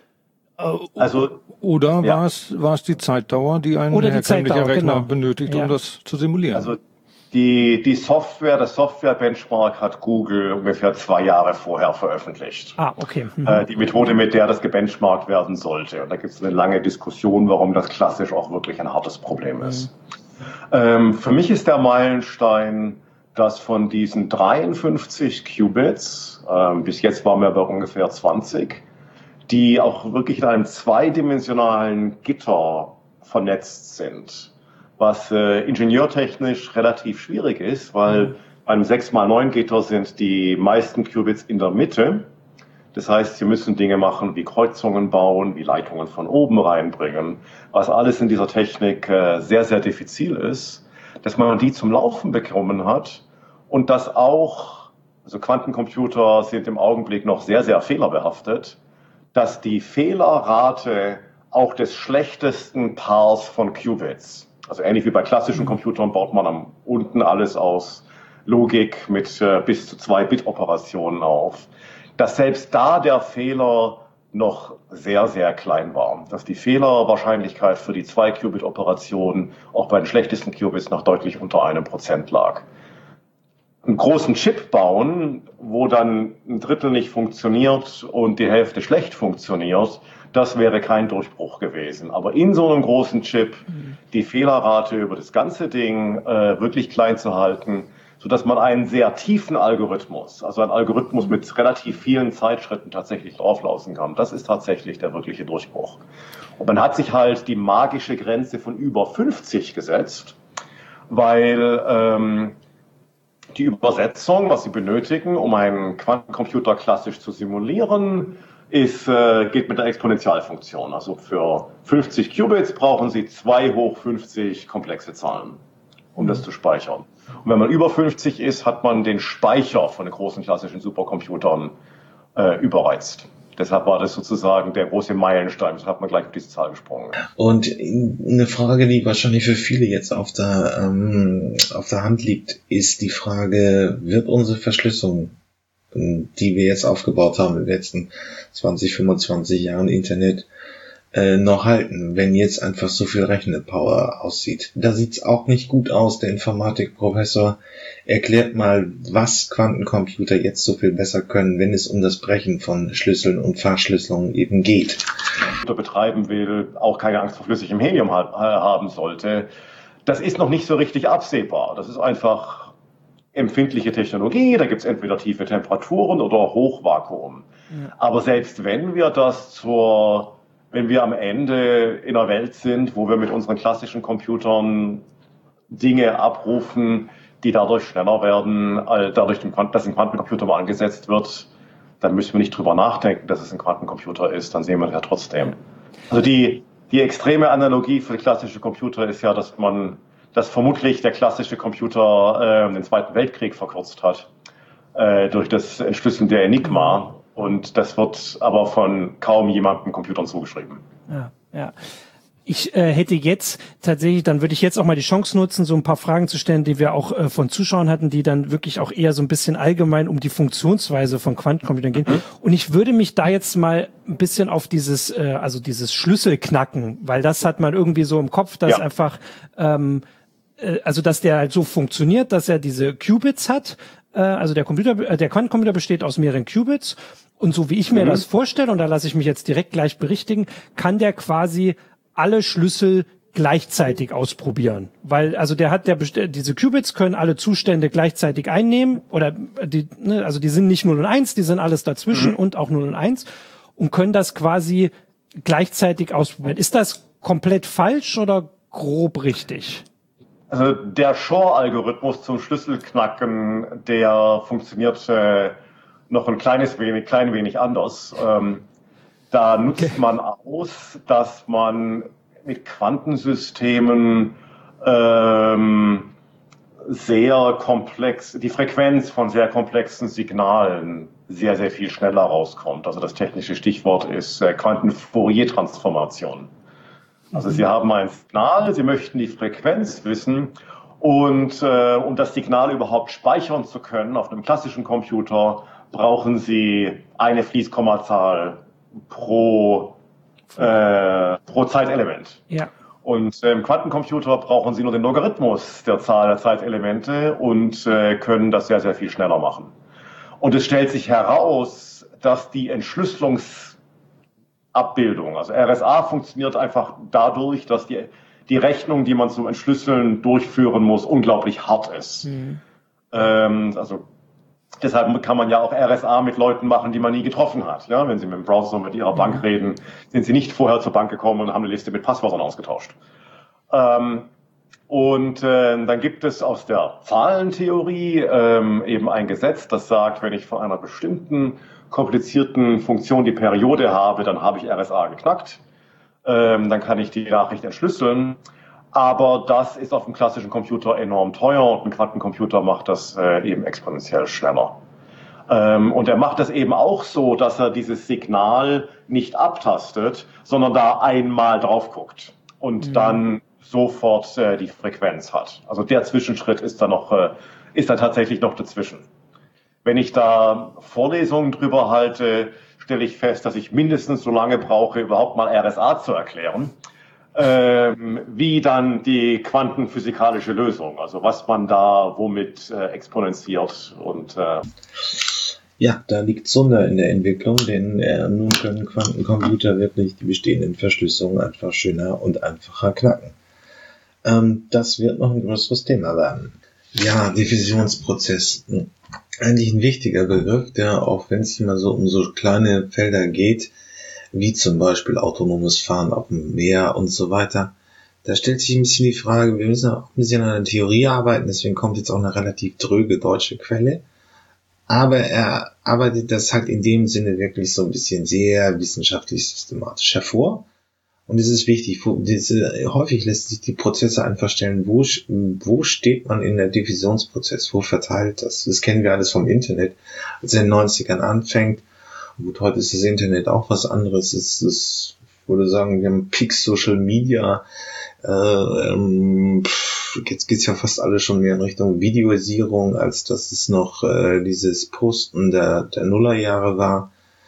Also, oder ja. war es, war es die Zeitdauer, die ein oder die herkömmlicher Zeitdauer, Rechner genau. benötigt, um ja. das zu simulieren? Also, die, die Software, das Software-Benchmark hat Google ungefähr zwei Jahre vorher veröffentlicht. Ah, okay. Mhm. Äh, die Methode, mit der das gebenchmarkt werden sollte. Und da gibt es eine lange Diskussion, warum das klassisch auch wirklich ein hartes Problem ist. Mhm. Ähm, für mich ist der Meilenstein, dass von diesen dreiundfünfzig Qubits, ähm, bis jetzt waren wir bei ungefähr zwanzig, die auch wirklich in einem zweidimensionalen Gitter vernetzt sind, was äh, ingenieurtechnisch relativ schwierig ist, weil bei einem sechs mal neun Gitter sind die meisten Qubits in der Mitte. Das heißt, Sie müssen Dinge machen wie Kreuzungen bauen, wie Leitungen von oben reinbringen, was alles in dieser Technik äh, sehr, sehr diffizil ist, dass man die zum Laufen bekommen hat und dass auch, also Quantencomputer sind im Augenblick noch sehr, sehr fehlerbehaftet, dass die Fehlerrate auch des schlechtesten Paars von Qubits, also ähnlich wie bei klassischen Computern baut man am unten alles aus Logik mit äh, bis zu zwei Bit Operationen auf, dass selbst da der Fehler noch sehr, sehr klein war. Dass die Fehlerwahrscheinlichkeit für die zwei Qubit Operation auch bei den schlechtesten Qubits noch deutlich unter einem Prozent lag. Einen großen Chip bauen, wo dann ein Drittel nicht funktioniert und die Hälfte schlecht funktioniert, das wäre kein Durchbruch gewesen. Aber in so einem großen Chip die Fehlerrate über das ganze Ding äh, wirklich klein zu halten, sodass man einen sehr tiefen Algorithmus, also einen Algorithmus mit relativ vielen Zeitschritten tatsächlich drauflaufen kann. Das ist tatsächlich der wirkliche Durchbruch. Und man hat sich halt die magische Grenze von über fünfzig gesetzt, weil ähm, die Übersetzung, was Sie benötigen, um einen Quantencomputer klassisch zu simulieren, ist, äh, geht mit der Exponentialfunktion. Also für fünfzig Qubits brauchen Sie zwei hoch fünfzig komplexe Zahlen, um das zu speichern. Und wenn man über fünfzig ist, hat man den Speicher von den großen klassischen Supercomputern äh, überreizt. Deshalb war das sozusagen der große Meilenstein. Das hat man gleich auf diese Zahl gesprungen. Und eine Frage, die wahrscheinlich für viele jetzt auf der, ähm, auf der Hand liegt, ist die Frage, wird unsere Verschlüsselung, die wir jetzt aufgebaut haben in den letzten zwanzig, fünfundzwanzig Jahren Internet, äh, noch halten, wenn jetzt einfach so viel Rechenpower aussieht? Da sieht's auch nicht gut aus. Der Informatikprofessor erklärt mal, was Quantencomputer jetzt so viel besser können, wenn es um das Brechen von Schlüsseln und Verschlüsselungen eben geht. Wer betreiben will, auch keine Angst vor flüssigem Helium haben sollte. Das ist noch nicht so richtig absehbar. Das ist einfach empfindliche Technologie. Da gibt's entweder tiefe Temperaturen oder Hochvakuum. Ja. Aber selbst wenn wir das zur Wenn wir am Ende in einer Welt sind, wo wir mit unseren klassischen Computern Dinge abrufen, die dadurch schneller werden, dadurch, dass ein Quantencomputer mal angesetzt wird, dann müssen wir nicht drüber nachdenken, dass es ein Quantencomputer ist, dann sehen wir das ja trotzdem. Also die, die extreme Analogie für klassische Computer ist ja, dass man, dass vermutlich der klassische Computer äh, den Zweiten Weltkrieg verkürzt hat, äh, durch das Entschlüsseln der Enigma. Und das wird aber von kaum jemandem Computern zugeschrieben. Ja, ja. Ich äh, hätte jetzt tatsächlich, dann würde ich jetzt auch mal die Chance nutzen, so ein paar Fragen zu stellen, die wir auch äh, von Zuschauern hatten, die dann wirklich auch eher so ein bisschen allgemein um die Funktionsweise von Quantencomputern gehen. Mhm. Und ich würde mich da jetzt mal ein bisschen auf dieses, äh, also dieses Schlüsselknacken, weil das hat man irgendwie so im Kopf, dass ja. einfach, ähm, äh, also dass der halt so funktioniert, dass er diese Qubits hat. Äh, also der Computer, äh, der Quantencomputer besteht aus mehreren Qubits. Und so wie ich mir mhm. das vorstelle, und da lasse ich mich jetzt direkt gleich berichtigen, kann der quasi alle Schlüssel gleichzeitig ausprobieren. Weil, also der hat, der diese Qubits können alle Zustände gleichzeitig einnehmen, oder die, ne, also die sind nicht null und eins, die sind alles dazwischen mhm. und auch null und eins und können das quasi gleichzeitig ausprobieren. Ist das komplett falsch oder grob richtig? Also der Shor-Algorithmus zum Schlüsselknacken, der funktioniert äh, noch ein kleines wenig, klein wenig anders. Ähm, da nutzt okay. man aus, dass man mit Quantensystemen ähm, sehr komplex, die Frequenz von sehr komplexen Signalen sehr, sehr viel schneller rauskommt. Also das technische Stichwort ist äh, Quanten-Fourier-Transformation. Also Sie haben ein Signal, Sie möchten die Frequenz wissen und äh, um das Signal überhaupt speichern zu können auf einem klassischen Computer, brauchen Sie eine Fließkommazahl pro, äh, pro Zeitelement. Ja. Und im Quantencomputer brauchen Sie nur den Logarithmus der Zahl der Zeitelemente und äh, können das sehr, sehr viel schneller machen. Und es stellt sich heraus, dass die Entschlüsselungsabbildung, also R S A funktioniert einfach dadurch, dass die, die Rechnung, die man zum Entschlüsseln durchführen muss, unglaublich hart ist. Mhm. Ähm, also Deshalb kann man ja auch R S A mit Leuten machen, die man nie getroffen hat. Ja, wenn Sie mit dem Browser mit Ihrer Bank reden, sind Sie nicht vorher zur Bank gekommen und haben eine Liste mit Passwörtern ausgetauscht. Ähm, und äh, dann gibt es aus der Zahlentheorie ähm, eben ein Gesetz, das sagt, wenn ich von einer bestimmten komplizierten Funktion die Periode habe, dann habe ich R S A geknackt. Ähm, dann kann ich die Nachricht entschlüsseln. Aber das ist auf dem klassischen Computer enorm teuer und ein Quantencomputer macht das äh, eben exponentiell schneller. Ähm, und er macht das eben auch so, dass er dieses Signal nicht abtastet, sondern da einmal drauf guckt und mhm. dann sofort äh, die Frequenz hat. Also der Zwischenschritt ist da noch, äh, ist da tatsächlich noch dazwischen. Wenn ich da Vorlesungen drüber halte, stelle ich fest, dass ich mindestens so lange brauche, überhaupt mal R S A zu erklären. Ähm, wie dann die quantenphysikalische Lösung, also was man da womit äh, exponentiert und äh ja, da liegt Zunder in der Entwicklung, denn äh, nun können Quantencomputer wirklich die bestehenden Verschlüsselungen einfach schöner und einfacher knacken. Ähm, das wird noch ein größeres Thema werden. Ja, Diffusionsprozess. Eigentlich ein wichtiger Begriff, der, auch wenn es immer so um so kleine Felder geht, wie zum Beispiel autonomes Fahren auf dem Meer und so weiter. Da stellt sich ein bisschen die Frage, wir müssen auch ein bisschen an der Theorie arbeiten, deswegen kommt jetzt auch eine relativ dröge deutsche Quelle. Aber er arbeitet das halt in dem Sinne wirklich so ein bisschen sehr wissenschaftlich systematisch hervor. Und es ist wichtig, diese, häufig lässt sich die Prozesse einfach stellen, wo, wo steht man in der Diffusionsprozess, wo verteilt das? Das kennen wir alles vom Internet, als er in den neunzigern anfängt. Gut, heute ist das Internet auch was anderes. Es ist, ich würde sagen, wir haben Peak Social Media. Äh, ähm, jetzt geht's ja fast alles schon mehr in Richtung Videoisierung, als dass es noch äh, dieses Posten der, der Nullerjahre war.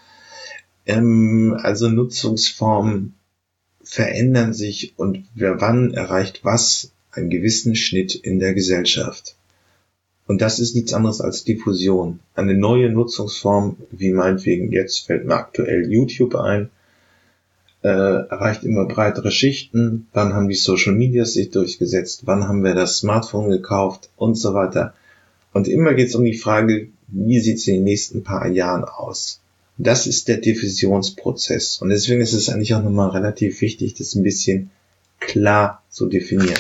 Ähm, also Nutzungsformen verändern sich und wer wann erreicht was, einen gewissen Schnitt in der Gesellschaft. Und das ist nichts anderes als Diffusion. Eine neue Nutzungsform, wie meinetwegen jetzt fällt mir aktuell YouTube ein, äh, erreicht immer breitere Schichten. Wann haben die Social Medias sich durchgesetzt? Wann haben wir das Smartphone gekauft? Und so weiter. Und immer geht es um die Frage, wie sieht es in den nächsten paar Jahren aus? Das ist der Diffusionsprozess. Und deswegen ist es eigentlich auch nochmal relativ wichtig, das ein bisschen klar zu definieren.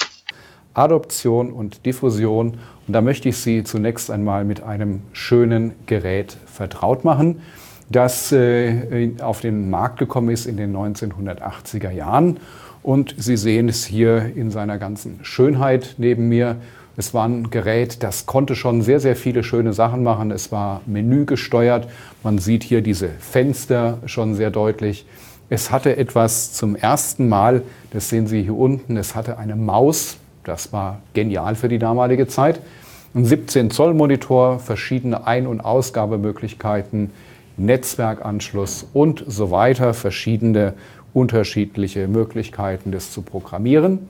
Adoption und Diffusion. Und da möchte ich Sie zunächst einmal mit einem schönen Gerät vertraut machen, das äh, auf den Markt gekommen ist in den neunzehnhundertachtziger Jahren. Und Sie sehen es hier in seiner ganzen Schönheit neben mir. Es war ein Gerät, das konnte schon sehr, sehr viele schöne Sachen machen. Es war menügesteuert. Man sieht hier diese Fenster schon sehr deutlich. Es hatte etwas zum ersten Mal, das sehen Sie hier unten, es hatte eine Maus. Das war genial für die damalige Zeit. Ein siebzehn Zoll Monitor, verschiedene Ein- und Ausgabemöglichkeiten, Netzwerkanschluss und so weiter, verschiedene unterschiedliche Möglichkeiten, das zu programmieren.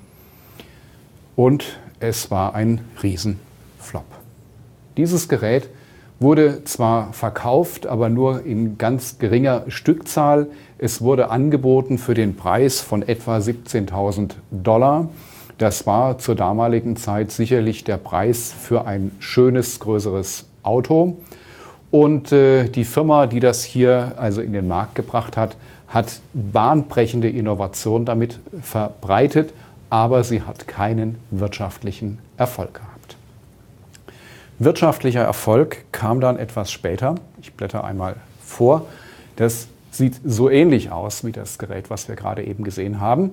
Und es war ein Riesenflop. Dieses Gerät wurde zwar verkauft, aber nur in ganz geringer Stückzahl. Es wurde angeboten für den Preis von etwa siebzehntausend Dollar. Das war zur damaligen Zeit sicherlich der Preis für ein schönes, größeres Auto. Und äh, die Firma, die das hier also in den Markt gebracht hat, hat bahnbrechende Innovation damit verbreitet, aber sie hat keinen wirtschaftlichen Erfolg gehabt. Wirtschaftlicher Erfolg kam dann etwas später. Ich blätter einmal vor. Das sieht so ähnlich aus wie das Gerät, was wir gerade eben gesehen haben.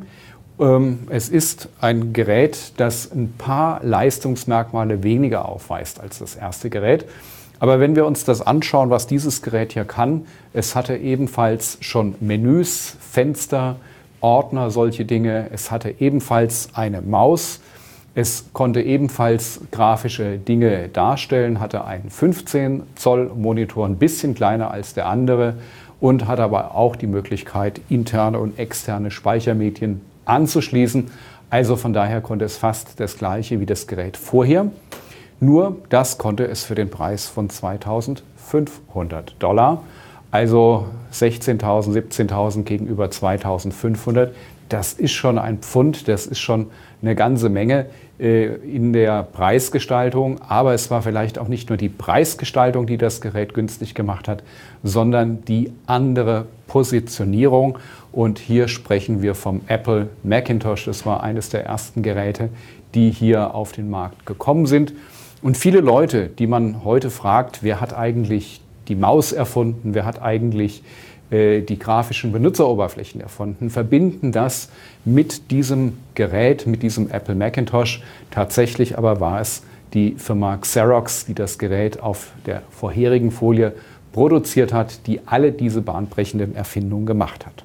Es ist ein Gerät, das ein paar Leistungsmerkmale weniger aufweist als das erste Gerät. Aber wenn wir uns das anschauen, was dieses Gerät hier kann, es hatte ebenfalls schon Menüs, Fenster, Ordner, solche Dinge. Es hatte ebenfalls eine Maus. Es konnte ebenfalls grafische Dinge darstellen, hatte einen fünfzehn Zoll Monitor, ein bisschen kleiner als der andere und hat aber auch die Möglichkeit, interne und externe Speichermedien anzuschließen. Also von daher konnte es fast das gleiche wie das Gerät vorher. Nur das konnte es für den Preis von zweitausendfünfhundert Dollar. Also sechzehntausend, siebzehntausend gegenüber zweitausendfünfhundert. Das ist schon ein Pfund, das ist schon eine ganze Menge äh, in der Preisgestaltung. Aber es war vielleicht auch nicht nur die Preisgestaltung, die das Gerät günstig gemacht hat, sondern die andere Positionierung. Und hier sprechen wir vom Apple Macintosh. Das war eines der ersten Geräte, die hier auf den Markt gekommen sind. Und viele Leute, die man heute fragt, wer hat eigentlich die Maus erfunden, wer hat eigentlich äh, die grafischen Benutzeroberflächen erfunden, verbinden das mit diesem Gerät, mit diesem Apple Macintosh. Tatsächlich aber war es die Firma Xerox, die das Gerät auf der vorherigen Folie produziert hat, die alle diese bahnbrechenden Erfindungen gemacht hat.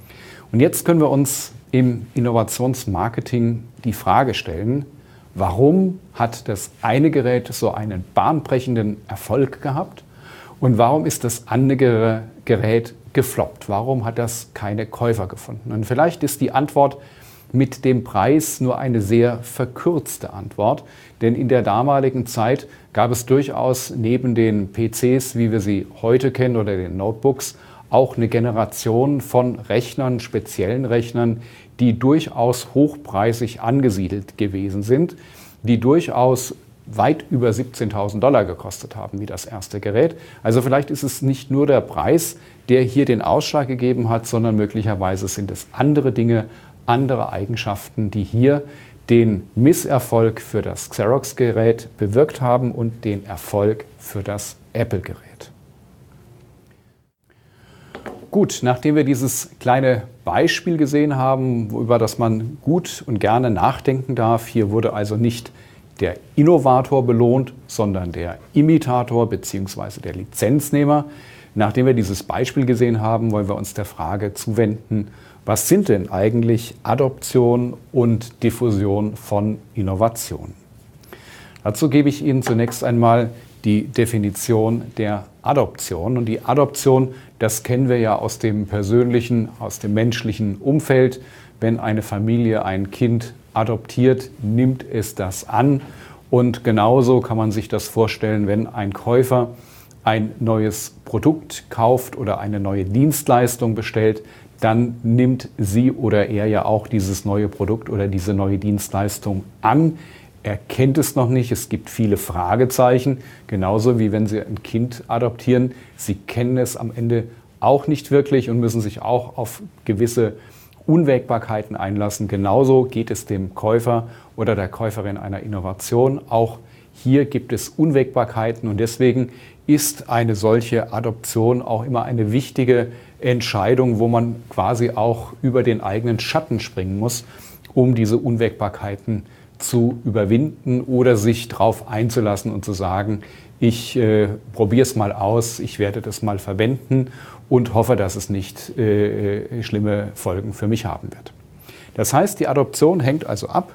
Und jetzt können wir uns im Innovationsmarketing die Frage stellen, warum hat das eine Gerät so einen bahnbrechenden Erfolg gehabt? Und warum ist das andere Gerät gefloppt? Warum hat das keine Käufer gefunden? Und vielleicht ist die Antwort mit dem Preis nur eine sehr verkürzte Antwort. Denn in der damaligen Zeit gab es durchaus neben den P Cs, wie wir sie heute kennen, oder den Notebooks, auch eine Generation von Rechnern, speziellen Rechnern, die durchaus hochpreisig angesiedelt gewesen sind, die durchaus weit über siebzehntausend Dollar gekostet haben, wie das erste Gerät. Also vielleicht ist es nicht nur der Preis, der hier den Ausschlag gegeben hat, sondern möglicherweise sind es andere Dinge, andere Eigenschaften, die hier den Misserfolg für das Xerox-Gerät bewirkt haben und den Erfolg für das Apple-Gerät. Gut, nachdem wir dieses kleine Beispiel gesehen haben, über das man gut und gerne nachdenken darf, hier wurde also nicht der Innovator belohnt, sondern der Imitator bzw. der Lizenznehmer. Nachdem wir dieses Beispiel gesehen haben, wollen wir uns der Frage zuwenden, was sind denn eigentlich Adoption und Diffusion von Innovation? Dazu gebe ich Ihnen zunächst einmal die Definition der Adoption. Und die Adoption, das kennen wir ja aus dem persönlichen, aus dem menschlichen Umfeld. Wenn eine Familie ein Kind adoptiert, nimmt es das an. Und genauso kann man sich das vorstellen, wenn ein Käufer ein neues Produkt kauft oder eine neue Dienstleistung bestellt, dann nimmt sie oder er ja auch dieses neue Produkt oder diese neue Dienstleistung an. Er kennt es noch nicht, es gibt viele Fragezeichen, genauso wie wenn Sie ein Kind adoptieren. Sie kennen es am Ende auch nicht wirklich und müssen sich auch auf gewisse Unwägbarkeiten einlassen. Genauso geht es dem Käufer oder der Käuferin einer Innovation. Auch hier gibt es Unwägbarkeiten und deswegen ist eine solche Adoption auch immer eine wichtige Entscheidung, wo man quasi auch über den eigenen Schatten springen muss, um diese Unwägbarkeiten zu überwinden oder sich darauf einzulassen und zu sagen, ich äh, probiere es mal aus, ich werde das mal verwenden und hoffe, dass es nicht äh, schlimme Folgen für mich haben wird. Das heißt, die Adoption hängt also ab,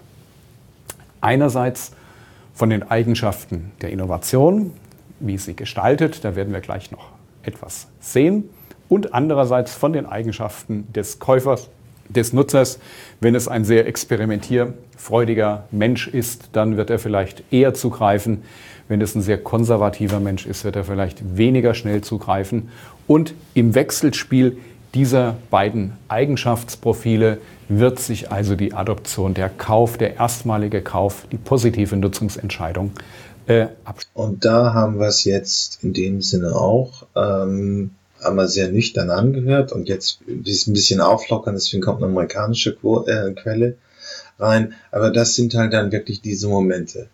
einerseits von den Eigenschaften der Innovation, wie sie gestaltet, da werden wir gleich noch etwas sehen, und andererseits von den Eigenschaften des Käufers, des Nutzers. Wenn es ein sehr experimentierfreudiger Mensch ist, dann wird er vielleicht eher zugreifen. Wenn es ein sehr konservativer Mensch ist, wird er vielleicht weniger schnell zugreifen. Und im Wechselspiel dieser beiden Eigenschaftsprofile wird sich also die Adoption, der Kauf, der erstmalige Kauf, die positive Nutzungsentscheidung äh, abspielen. Und da haben wir es jetzt in dem Sinne auch ähm haben wir sehr nüchtern angehört und jetzt ist ein bisschen auflockern, deswegen kommt eine amerikanische Qu- äh, Quelle rein. Aber das sind halt dann wirklich diese Momente.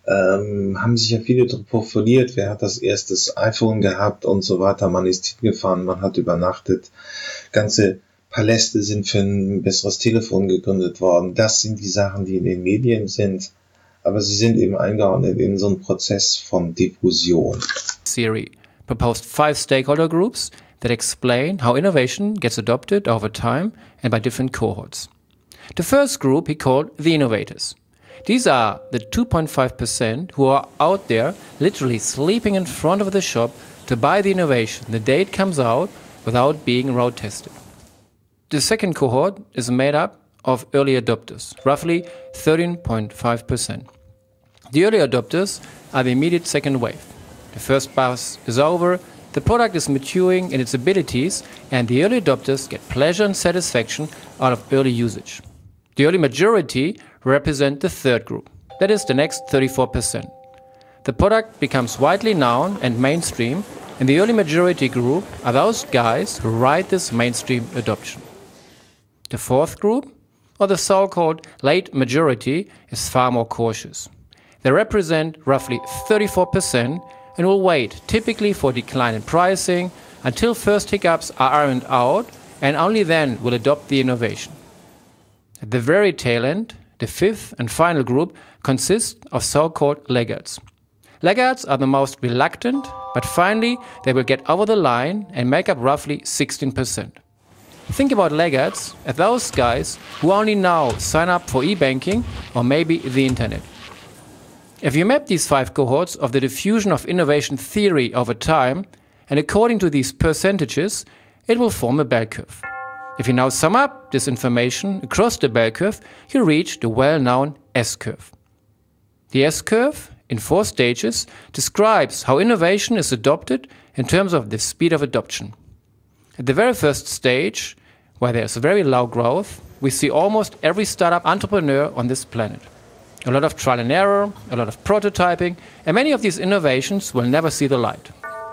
Ähm, haben sich ja viele profiliert, wer hat das erste iPhone gehabt und so weiter. Man ist hingefahren, man hat übernachtet. Ganze Paläste sind für ein besseres Telefon gegründet worden. Das sind die Sachen, die in den Medien sind. Aber sie sind eben eingeordnet in so einen Prozess von Diffusion. Siri proposed five stakeholder groups that explain how innovation gets adopted over time and by different cohorts. The first group he called the innovators. These are the two point five percent who are out there literally sleeping in front of the shop to buy the innovation the day it comes out without being road tested. The second cohort is made up of early adopters, roughly thirteen point five percent. The early adopters are the immediate second wave. The first buzz is over, the product is maturing in its abilities, and the early adopters get pleasure and satisfaction out of early usage. The early majority represent the third group, that is the next thirty-four percent. The product becomes widely known and mainstream, and the early majority group are those guys who ride this mainstream adoption. The fourth group, or the so-called late majority, is far more cautious. They represent roughly thirty-four percent and will wait, typically for decline in pricing, until first hiccups are ironed out, and only then will adopt the innovation. At the very tail end, the fifth and final group consists of so-called laggards. Laggards are the most reluctant, but finally they will get over the line and make up roughly sixteen percent. Think about laggards as those guys who only now sign up for e-banking or maybe the internet. If you map these five cohorts of the diffusion of innovation theory over time, and according to these percentages, it will form a bell curve. If you now sum up this information across the bell curve, you reach the well-known S-curve. The S-curve, in four stages, describes how innovation is adopted in terms of the speed of adoption. At the very first stage, where there is very low growth, we see almost every startup entrepreneur on this planet. A lot of trial and error, a lot of prototyping, and many of these innovations will never see the light.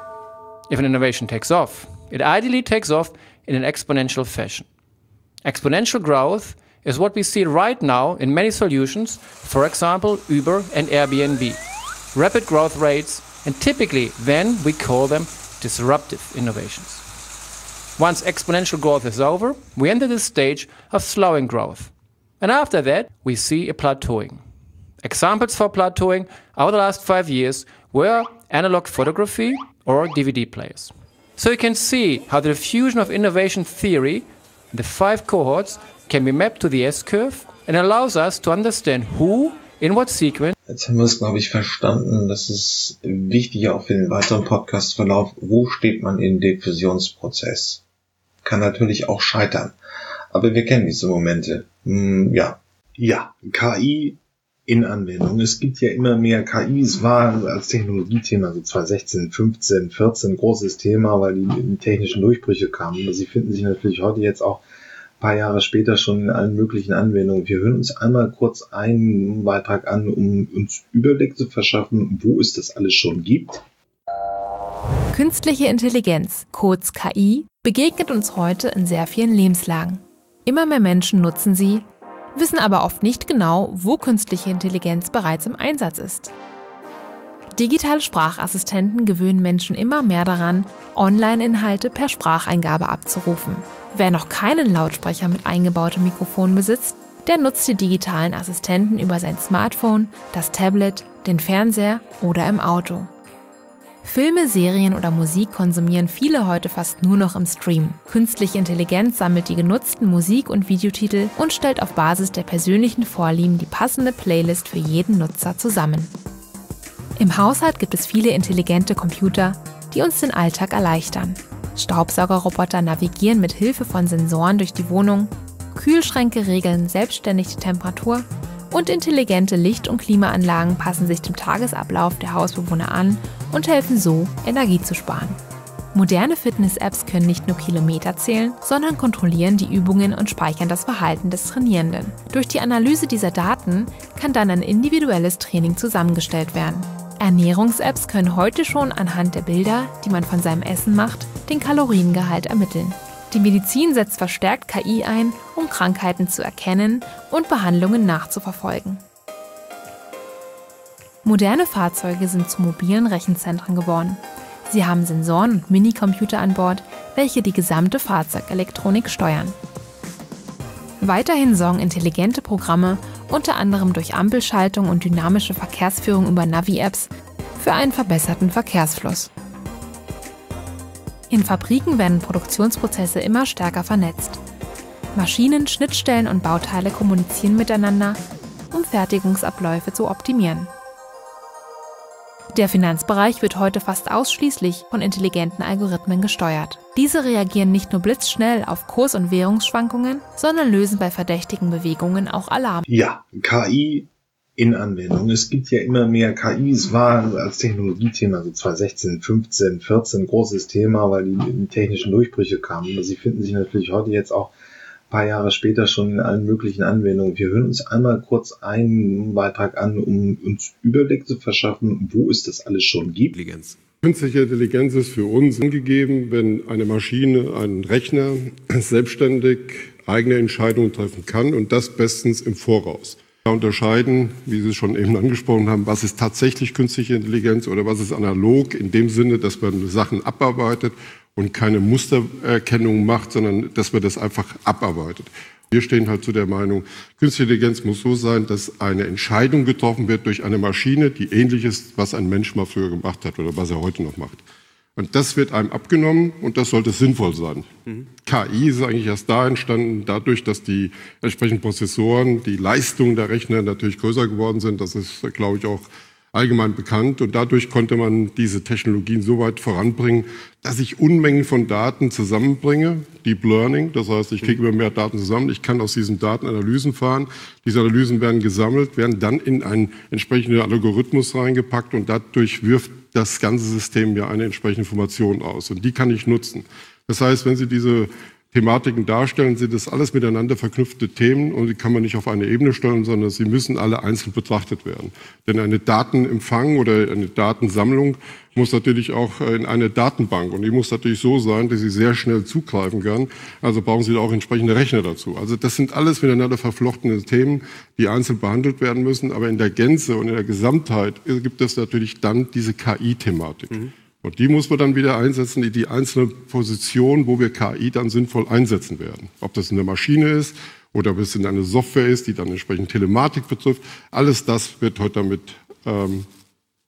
If an innovation takes off, it ideally takes off in an exponential fashion. Exponential growth is what we see right now in many solutions, for example, Uber and Airbnb. Rapid growth rates, and typically then we call them disruptive innovations. Once exponential growth is over, we enter the stage of slowing growth. And after that, we see a plateauing. Examples for plateauing over the last five years were analog photography or D V D players. So you can see how the diffusion of innovation theory, the five cohorts, can be mapped to the S-curve and allows us to understand who, in what sequence. Jetzt haben wir es, glaube ich, verstanden. Das ist wichtig auch für den weiteren Podcast-Verlauf. Wo steht man im Diffusionsprozess? Kann natürlich auch scheitern. Aber wir kennen diese Momente. Hm, ja. Ja, K I in Anwendung. Es gibt ja immer mehr K I. Es war als Technologiethema so zwanzig sechzehn, fünfzehn, vierzehn großes Thema, weil die technischen Durchbrüche kamen. Aber sie finden sich natürlich heute jetzt auch ein paar Jahre später schon in allen möglichen Anwendungen. Wir hören uns einmal kurz einen Beitrag an, um uns Überblick zu verschaffen, wo es das alles schon gibt. Künstliche Intelligenz, kurz K I, begegnet uns heute in sehr vielen Lebenslagen. Immer mehr Menschen nutzen sie, wissen aber oft nicht genau, wo künstliche Intelligenz bereits im Einsatz ist. Digitale Sprachassistenten gewöhnen Menschen immer mehr daran, Online-Inhalte per Spracheingabe abzurufen. Wer noch keinen Lautsprecher mit eingebautem Mikrofon besitzt, der nutzt die digitalen Assistenten über sein Smartphone, das Tablet, den Fernseher oder im Auto. Filme, Serien oder Musik konsumieren viele heute fast nur noch im Stream. Künstliche Intelligenz sammelt die genutzten Musik- und Videotitel und stellt auf Basis der persönlichen Vorlieben die passende Playlist für jeden Nutzer zusammen. Im Haushalt gibt es viele intelligente Computer, die uns den Alltag erleichtern. Staubsaugerroboter navigieren mit Hilfe von Sensoren durch die Wohnung, Kühlschränke regeln selbstständig die Temperatur und intelligente Licht- und Klimaanlagen passen sich dem Tagesablauf der Hausbewohner an und helfen so, Energie zu sparen. Moderne Fitness-Apps können nicht nur Kilometer zählen, sondern kontrollieren die Übungen und speichern das Verhalten des Trainierenden. Durch die Analyse dieser Daten kann dann ein individuelles Training zusammengestellt werden. Ernährungs-Apps können heute schon anhand der Bilder, die man von seinem Essen macht, den Kaloriengehalt ermitteln. Die Medizin setzt verstärkt K I ein, um Krankheiten zu erkennen und Behandlungen nachzuverfolgen. Moderne Fahrzeuge sind zu mobilen Rechenzentren geworden. Sie haben Sensoren und Minicomputer an Bord, welche die gesamte Fahrzeugelektronik steuern. Weiterhin sorgen intelligente Programme, unter anderem durch Ampelschaltung und dynamische Verkehrsführung über Navi-Apps, für einen verbesserten Verkehrsfluss. In Fabriken werden Produktionsprozesse immer stärker vernetzt. Maschinen, Schnittstellen und Bauteile kommunizieren miteinander, um Fertigungsabläufe zu optimieren. Der Finanzbereich wird heute fast ausschließlich von intelligenten Algorithmen gesteuert. Diese reagieren nicht nur blitzschnell auf Kurs- und Währungsschwankungen, sondern lösen bei verdächtigen Bewegungen auch Alarm. Ja, K I in Anwendung. Es gibt ja immer mehr K I. Es war als Technologiethema so zwanzig sechzehn, fünfzehn, vierzehn großes Thema, weil die technischen Durchbrüche kamen. Aber sie finden sich natürlich heute jetzt auch ein paar Jahre später schon in allen möglichen Anwendungen. Wir hören uns einmal kurz einen Beitrag an, um uns Überblick zu verschaffen, wo es das alles schon gibt. Künstliche Intelligenz ist für uns angegeben, wenn eine Maschine, ein Rechner selbstständig eigene Entscheidungen treffen kann und das bestens im Voraus. Wir unterscheiden, wie Sie schon eben angesprochen haben, was ist tatsächlich künstliche Intelligenz oder was ist analog, in dem Sinne, dass man Sachen abarbeitet und keine Mustererkennung macht, sondern dass man das einfach abarbeitet. Wir stehen halt zu der Meinung, künstliche Intelligenz muss so sein, dass eine Entscheidung getroffen wird durch eine Maschine, die ähnlich ist, was ein Mensch mal früher gemacht hat oder was er heute noch macht. Und das wird einem abgenommen und das sollte sinnvoll sein. Mhm. K I ist eigentlich erst da entstanden, dadurch, dass die entsprechenden Prozessoren, die Leistung der Rechner natürlich größer geworden sind. Das ist, glaube ich, auch allgemein bekannt. Und dadurch konnte man diese Technologien so weit voranbringen, dass ich Unmengen von Daten zusammenbringe. Deep Learning, das heißt, ich kriege immer mehr Daten zusammen. Ich kann aus diesen Daten Analysen fahren. Diese Analysen werden gesammelt, werden dann in einen entsprechenden Algorithmus reingepackt und dadurch wirft das ganze System mir eine entsprechende Information aus. Und die kann ich nutzen. Das heißt, wenn Sie diese Thematiken darstellen, sind das alles miteinander verknüpfte Themen und die kann man nicht auf eine Ebene stellen, sondern sie müssen alle einzeln betrachtet werden. Denn eine Datenempfang oder eine Datensammlung muss natürlich auch in eine Datenbank und die muss natürlich so sein, dass sie sehr schnell zugreifen kann. Also brauchen Sie auch entsprechende Rechner dazu. Also das sind alles miteinander verflochtene Themen, die einzeln behandelt werden müssen. Aber in der Gänze und in der Gesamtheit gibt es natürlich dann diese K I-Thematik. Mhm. Und die muss man dann wieder einsetzen in die einzelne Position, wo wir K I dann sinnvoll einsetzen werden. Ob das in der Maschine ist oder ob es in eine Software ist, die dann entsprechend Telematik betrifft. Alles das wird heute damit ähm,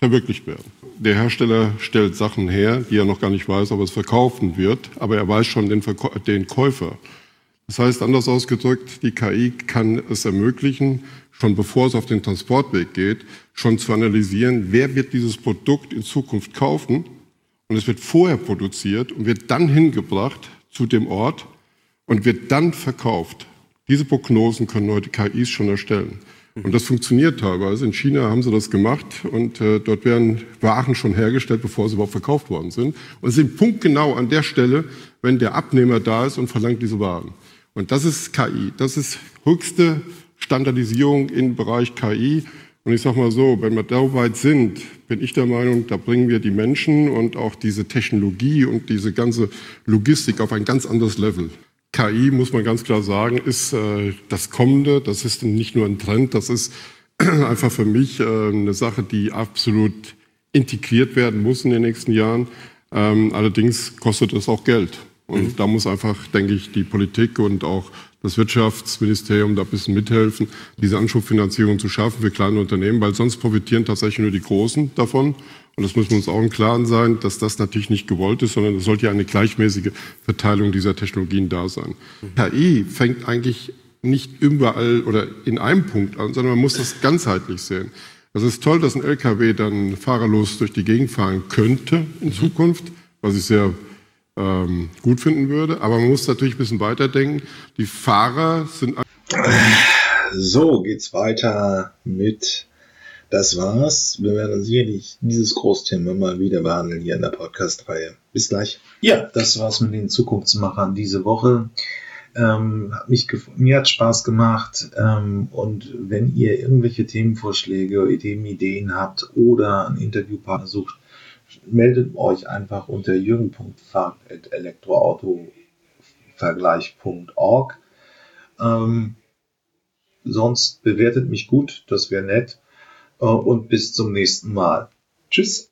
verwirklicht werden. Der Hersteller stellt Sachen her, die er noch gar nicht weiß, ob er es verkaufen wird, aber er weiß schon den, Verkäu- den Käufer. Das heißt, anders ausgedrückt, die K I kann es ermöglichen, schon bevor es auf den Transportweg geht, schon zu analysieren, wer wird dieses Produkt in Zukunft kaufen. Und es wird vorher produziert und wird dann hingebracht zu dem Ort und wird dann verkauft. Diese Prognosen können heute K Is schon erstellen. Und das funktioniert teilweise. In China haben sie das gemacht und äh, dort werden Waren schon hergestellt, bevor sie überhaupt verkauft worden sind. Und es sind punktgenau an der Stelle, wenn der Abnehmer da ist und verlangt diese Waren. Und das ist K I. Das ist höchste Standardisierung im Bereich K I. Und ich sage mal so, wenn wir da weit sind, bin ich der Meinung, da bringen wir die Menschen und auch diese Technologie und diese ganze Logistik auf ein ganz anderes Level. K I, muss man ganz klar sagen, ist äh, das Kommende. Das ist nicht nur ein Trend, das ist einfach für mich äh, eine Sache, die absolut integriert werden muss in den nächsten Jahren. Ähm, allerdings kostet es auch Geld. Und mhm. da muss einfach, denke ich, die Politik und auch das Wirtschaftsministerium da ein bisschen mithelfen, diese Anschubfinanzierung zu schaffen für kleine Unternehmen, weil sonst profitieren tatsächlich nur die Großen davon. Und das müssen wir uns auch im Klaren sein, dass das natürlich nicht gewollt ist, sondern es sollte ja eine gleichmäßige Verteilung dieser Technologien da sein. Mhm. K I fängt eigentlich nicht überall oder in einem Punkt an, sondern man muss das ganzheitlich sehen. Es ist toll, dass ein L K W dann fahrerlos durch die Gegend fahren könnte in mhm. Zukunft, was ich sehr ähm, gut finden würde. Aber man muss natürlich ein bisschen weiterdenken. Die Fahrer sind... So geht's weiter mit... Das war's. Wir werden sicherlich dieses Großthema mal wieder behandeln hier in der Podcast-Reihe. Bis gleich. Ja, das war's mit den Zukunftsmachern diese Woche. Ähm, hat mich gef- mir hat Spaß gemacht. Ähm, und wenn ihr irgendwelche Themenvorschläge, Ideen, Ideen habt oder einen Interviewpartner sucht, meldet euch einfach unter jürgen punkt fahrt at elektroautovergleich punkt org. Ähm, sonst bewertet mich gut, das wäre nett. Und bis zum nächsten Mal. Tschüss.